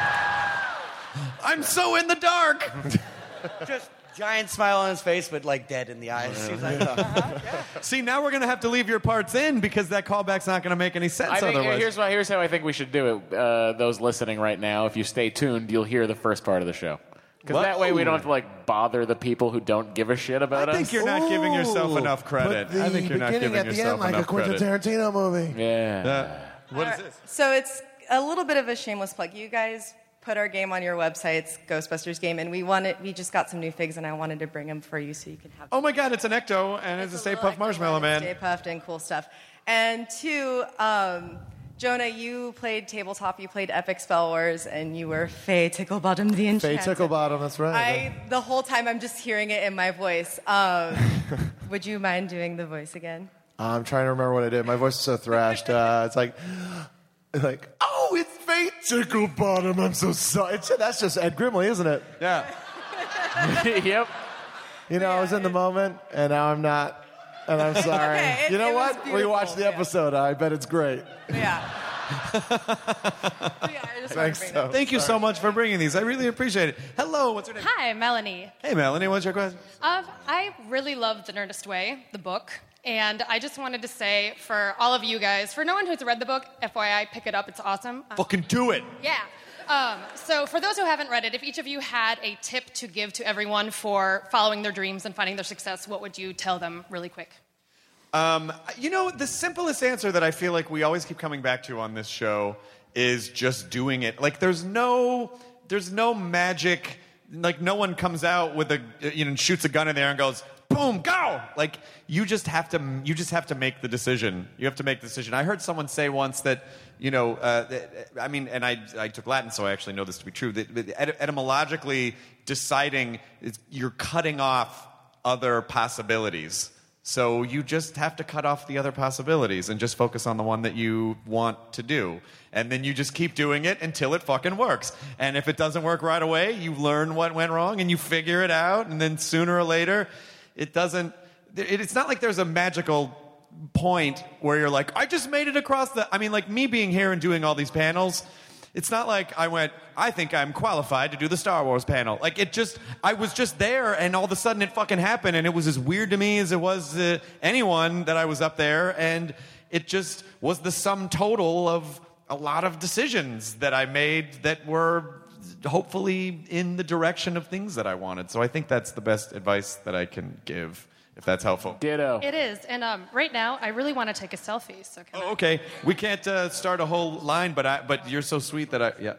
I'm so in the dark. Just giant smile on his face, but like dead in the eyes. He's like, uh-huh, yeah. See, now we're going to have to leave your parts in because that callback's not going to make any sense I think, otherwise. here's, why, here's how I think we should do it. Uh, those listening right now, if you stay tuned, you'll hear the first part of the show. Because What? that way we don't have to like bother the people who don't give a shit about I us. think you're not giving yourself enough credit. Put the I think you're not beginning giving at the yourself end like enough a Quentin credit. Tarantino movie. Yeah. Uh, what All is right. this? So it's a little bit of a shameless plug. You guys put our game on your websites, Ghostbusters game, and we wanted we just got some new figs, and I wanted to bring them for you so you can have. Oh my God, it's an Ecto, and it's, a Stay Puft Marshmallow Man. Stay Puffed and cool stuff. And two, um, Jonah, you played tabletop, you played Epic Spell Wars, and you were Faye Ticklebottom the Faye Enchanted. Ticklebottom, that's right. I the whole time I'm just hearing it in my voice. Um, would you mind doing the voice again? I'm trying to remember what I did. My voice is so thrashed. Uh, it's like, like, oh, it's Faye Ticklebottom. I'm so sorry. It's, that's just Ed Grimley, isn't it? Yeah. Yep. You know, I was in the moment, and now I'm not, and I'm sorry. Okay, it- you know it was what? beautiful, Rewatch the yeah. episode. I bet it's great. Yeah. yeah I just Thanks, wanted to bring so. Thank you so much for bringing these. I really appreciate it. Hello, what's your name? Hi, Melanie. Hey, Melanie, what's your question? Um, I really love The Nerdist Way, the book, and I just wanted to say for all of you guys, for no one who's read the book, F Y I, pick it up, it's awesome. Um, Fucking do it. yeah. Um, so for those who haven't read it, if each of you had a tip to give to everyone for following their dreams and finding their success, what would you tell them really quick? Um, you know, the simplest answer that I feel like we always keep coming back to on this show is just doing it. Like, there's no, there's no magic. Like, no one comes out with a, you know, shoots a gun in there and goes, boom, go. Like, you just have to, you just have to make the decision. You have to make the decision. I heard someone say once that, you know, uh, that, I mean, and I, I took Latin, so I actually know this to be true. That, that et- etymologically, deciding is you're cutting off other possibilities. So you just have to cut off the other possibilities and just focus on the one that you want to do. And then you just keep doing it until it fucking works. And if it doesn't work right away, you learn what went wrong and you figure it out. And then sooner or later, it doesn't... It, it's not like there's a magical point where you're like, I just made it across the... I mean, like me being here and doing all these panels... It's not like I went, I think I'm qualified to do the Star Wars panel. Like, it just, I was just there, and all of a sudden it fucking happened, and it was as weird to me as it was to anyone that I was up there, and it just was the sum total of a lot of decisions that I made that were hopefully in the direction of things that I wanted. So I think that's the best advice that I can give, if that's helpful. Ditto. It is, and um, right now, I really want to take a selfie, so can Oh, okay. We can't uh, start a whole line, but I, but you're so sweet that I, yeah.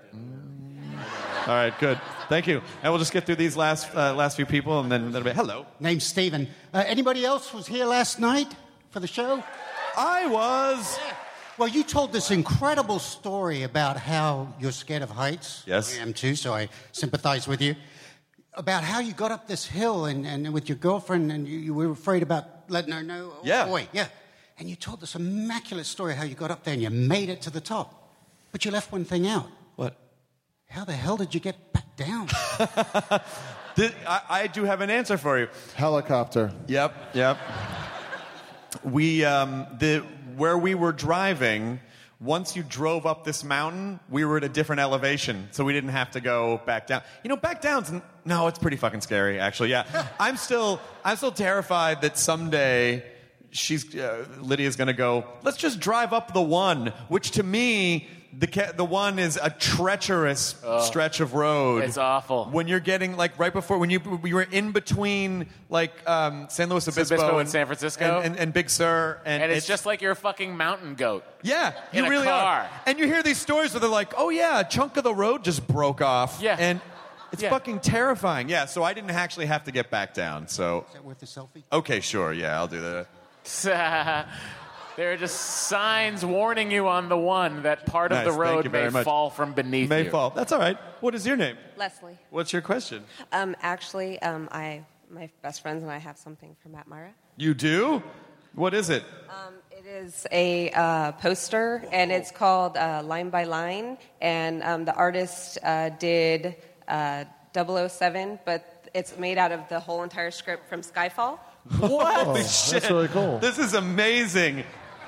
All right, good. Thank you. And we'll just get through these last uh, last few people, and then that'll be, hello. Name's Steven. Uh, anybody else was here last night for the show? I was. Yeah. Well, you told this incredible story about how you're scared of heights. Yes. I am too, so I sympathize with you. About how you got up this hill and, and with your girlfriend and you, you were afraid about letting her know. Oh, Yeah. boy, yeah. And you told this immaculate story how you got up there and you made it to the top. But you left one thing out. What? How the hell did you get back down? Th- I, I do have an answer for you. Helicopter. Yep, yep. We, um, the, where we were driving once you drove up this mountain, we were at a different elevation, so we didn't have to go back down. You know, back down's no, it's pretty fucking scary, actually. Yeah, I'm still, I'm still terrified that someday she's uh, Lydia's gonna go. Let's just drive up the one, which to me, the ca- the one is a treacherous Oh, stretch of road. it's awful. When you're getting like right before when you we were in between like um, San Luis Obispo, Obispo and San Francisco? and, and, and Big Sur, and, And it's, just like you're a fucking mountain goat. yeah, in you a really car. are. And you hear these stories where they're like, oh yeah, a chunk of the road just broke off. Yeah. And it's Yeah. fucking terrifying. Yeah, so I didn't actually have to get back down. So Is that worth a selfie? okay, sure, yeah, I'll do that. There are just signs warning you on the one that part Nice, of the thank road you may very much. fall from beneath May you. fall. That's all right. What is your name? Leslie. What's your question? Um, actually, um, I my best friends and I have something for Matt Myra. You do? What is it? Um, it is a uh, poster, and it's called uh, Line by Line, and um, the artist uh, did uh, double oh seven, but it's made out of the whole entire script from Skyfall. What? Oh, the that's shit? really cool. This is amazing.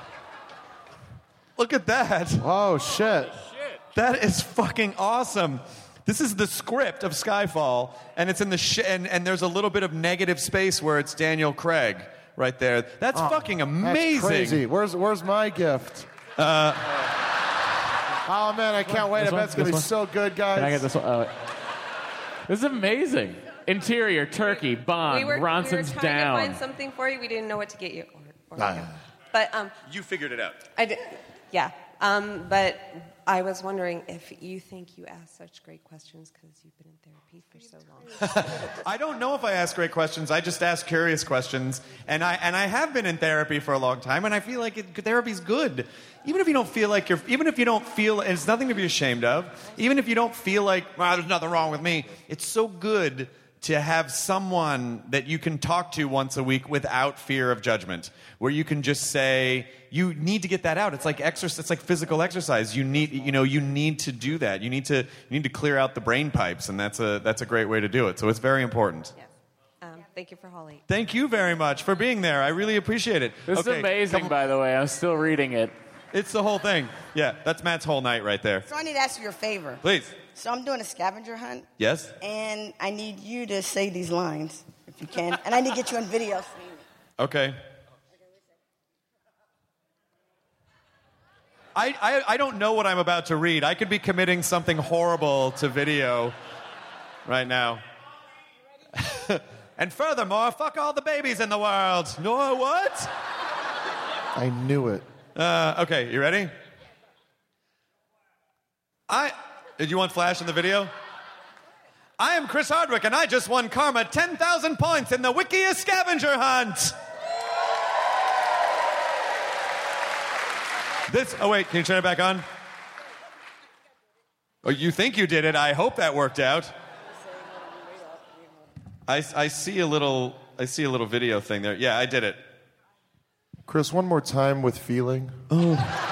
Look at that. Oh, shit. That is fucking awesome. This is the script of Skyfall, and it's in the sh- and, and there's a little bit of negative space where it's Daniel Craig right there. That's Oh, fucking That's amazing. crazy. Where's Where's my gift? Uh, oh man, I can't wait. I This bet one? it's gonna This be one? so good, guys. Can I get this one? Oh, this is amazing. Interior, turkey, Bond, we were, Ronson's we were trying down. to find something for you. We didn't know what to get you. Or, or Ah. But um, you figured it out. I did, yeah. Um, but I was wondering if you think you ask such great questions because you've been in therapy for so long. I don't know if I ask great questions. I just ask curious questions, and I and I have been in therapy for a long time, and I feel like it, therapy's good. Even if you don't feel like you're, even if you don't feel, and it's nothing to be ashamed of. Even if you don't feel like, wow, there's nothing wrong with me. It's so good to have someone that you can talk to once a week without fear of judgment, where you can just say, you need to get that out. It's like exercise, it's like physical exercise. You need, you know, you need to do that. You need to, you need to clear out the brain pipes, and that's a, that's a great way to do it. So it's very important. Yes. Um, thank you for Holly. Thank you very much for being there. I really appreciate it. This Okay, is amazing, come- by the way. I'm still reading it. It's the whole thing. Yeah, that's Matt's whole night right there. So I need to ask you a favor. Please. So I'm doing a scavenger hunt, Yes? and I need you to say these lines, if you can. And I need to get you on video. Okay. I, I, I don't know what I'm about to read. I could be committing something horrible to video right now. And furthermore, fuck all the babies in the world. No, what? I knew it. Uh, okay, you ready? I. Did you want Flash in the video? I am Chris Hardwick, and I just won Karma ten thousand points in the Wikia Scavenger Hunt. This. Oh, wait, can you turn it back on? Oh, you think you did it. I hope that worked out. I, I see a little. I see a little video thing there. Yeah, I did it. Chris, one more time with feeling. Oh.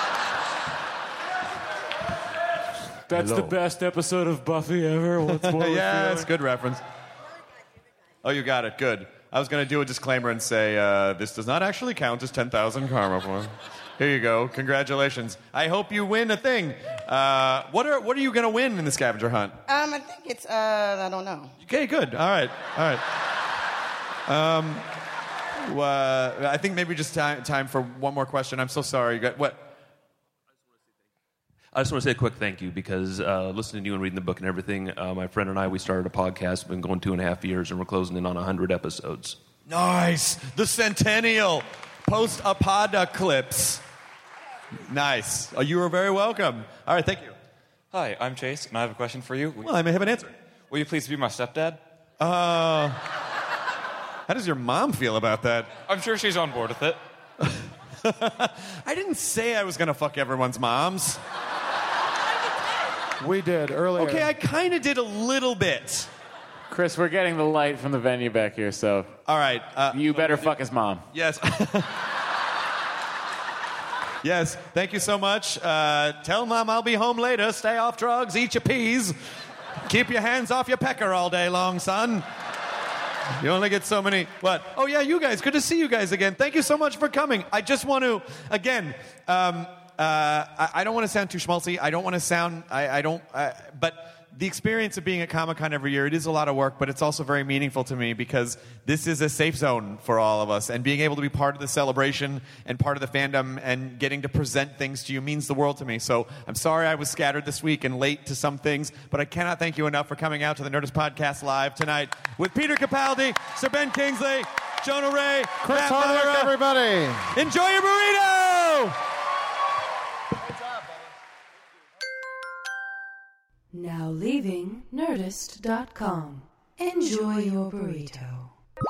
That's Hello. the best episode of Buffy ever. What's more with Yeah, feeling? that's a good reference. Oh, you got it. Good. I was going to do a disclaimer and say, uh, this does not actually count as ten thousand karma points. Here you go. Congratulations. I hope you win a thing. Uh, what are What are you going to win in the scavenger hunt? Um, I think it's, uh, I don't know. Okay, good. All right. All right. Um, uh, I think maybe just time, time for one more question. I'm so sorry. You got, what? I just want to say a quick thank you because uh, listening to you and reading the book and everything, uh, my friend and I, we started a podcast, been going two and a half years, and we're closing in on one hundred episodes. Nice. The centennial post-apocalypse. Nice. Oh, you are very welcome. All right, thank you. Hi, I'm Chase, and I have a question for you. Well, I may have an answer. Will you please be my stepdad? Uh, how does your mom feel about that? I'm sure she's on board with it. I didn't say I was going to fuck everyone's moms. We did earlier. Okay, I kind of did a little bit. Chris, we're getting the light from the venue back here, so. All right. Uh, you better fuck his mom. Yes. Yes, thank you so much. Uh, tell Mom I'll be home later. Stay off drugs, eat your peas. Keep your hands off your pecker all day long, son. You only get so many. What? Oh, yeah, you guys. Good to see you guys again. Thank you so much for coming. I just want to, again, um, Uh, I, I don't want to sound too schmaltzy. I don't want to sound. I, I don't. Uh, but the experience of being at Comic-Con every year, it is a lot of work, but it's also very meaningful to me because this is a safe zone for all of us. And being able to be part of the celebration and part of the fandom and getting to present things to you means the world to me. So I'm sorry I was scattered this week and late to some things, but I cannot thank you enough for coming out to the Nerdist Podcast Live tonight with Peter Capaldi, Sir Ben Kingsley, Jonah Ray, Chris Matt Hardwick, Myra. everybody. Enjoy your burrito! Now leaving Nerdist dot com. Enjoy your burrito.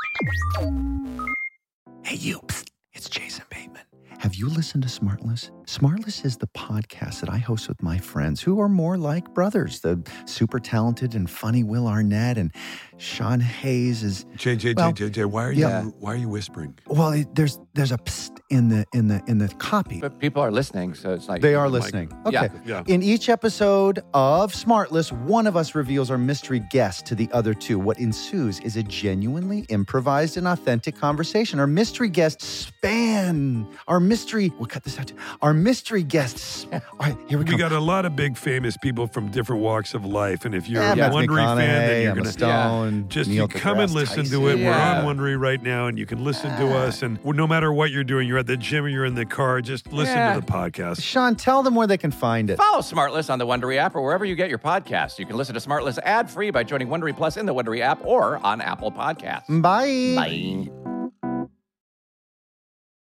Hey, you. Psst. It's Jason Bateman. Have you listened to Smartless? Smartless is the podcast that I host with my friends who are more like brothers. The super talented and funny Will Arnett and Sean Hayes is... J J, well, J J, J, why are yeah. you why are you whispering? Well, it, there's there's a psst in the in the in the copy. But people are listening, so it's like They are listening. Like, Okay. Yeah. In each episode of Smartless, one of us reveals our mystery guest to the other two. What ensues is a genuinely improvised and authentic conversation. Our mystery guests span. Our mystery. We'll cut this out. Too. Our mystery guests. All right, here we go. We got a lot of big famous people from different walks of life, and if you're Yeah, a Matthew Wondery fan, then you're Emma gonna Stone, just Neil you come and deGrasse listen to Tyson. it. Yeah. We're on Wondery right now, and you can listen to us. And no matter what you're doing, you're at the gym or you're in the car, just listen Yeah. to the podcast. Sean, tell them where they can find it. Follow Smartless on the Wondery app or wherever you get your podcasts. You can listen to Smartless ad-free by joining Wondery Plus in the Wondery app or on Apple Podcasts. Bye. Bye.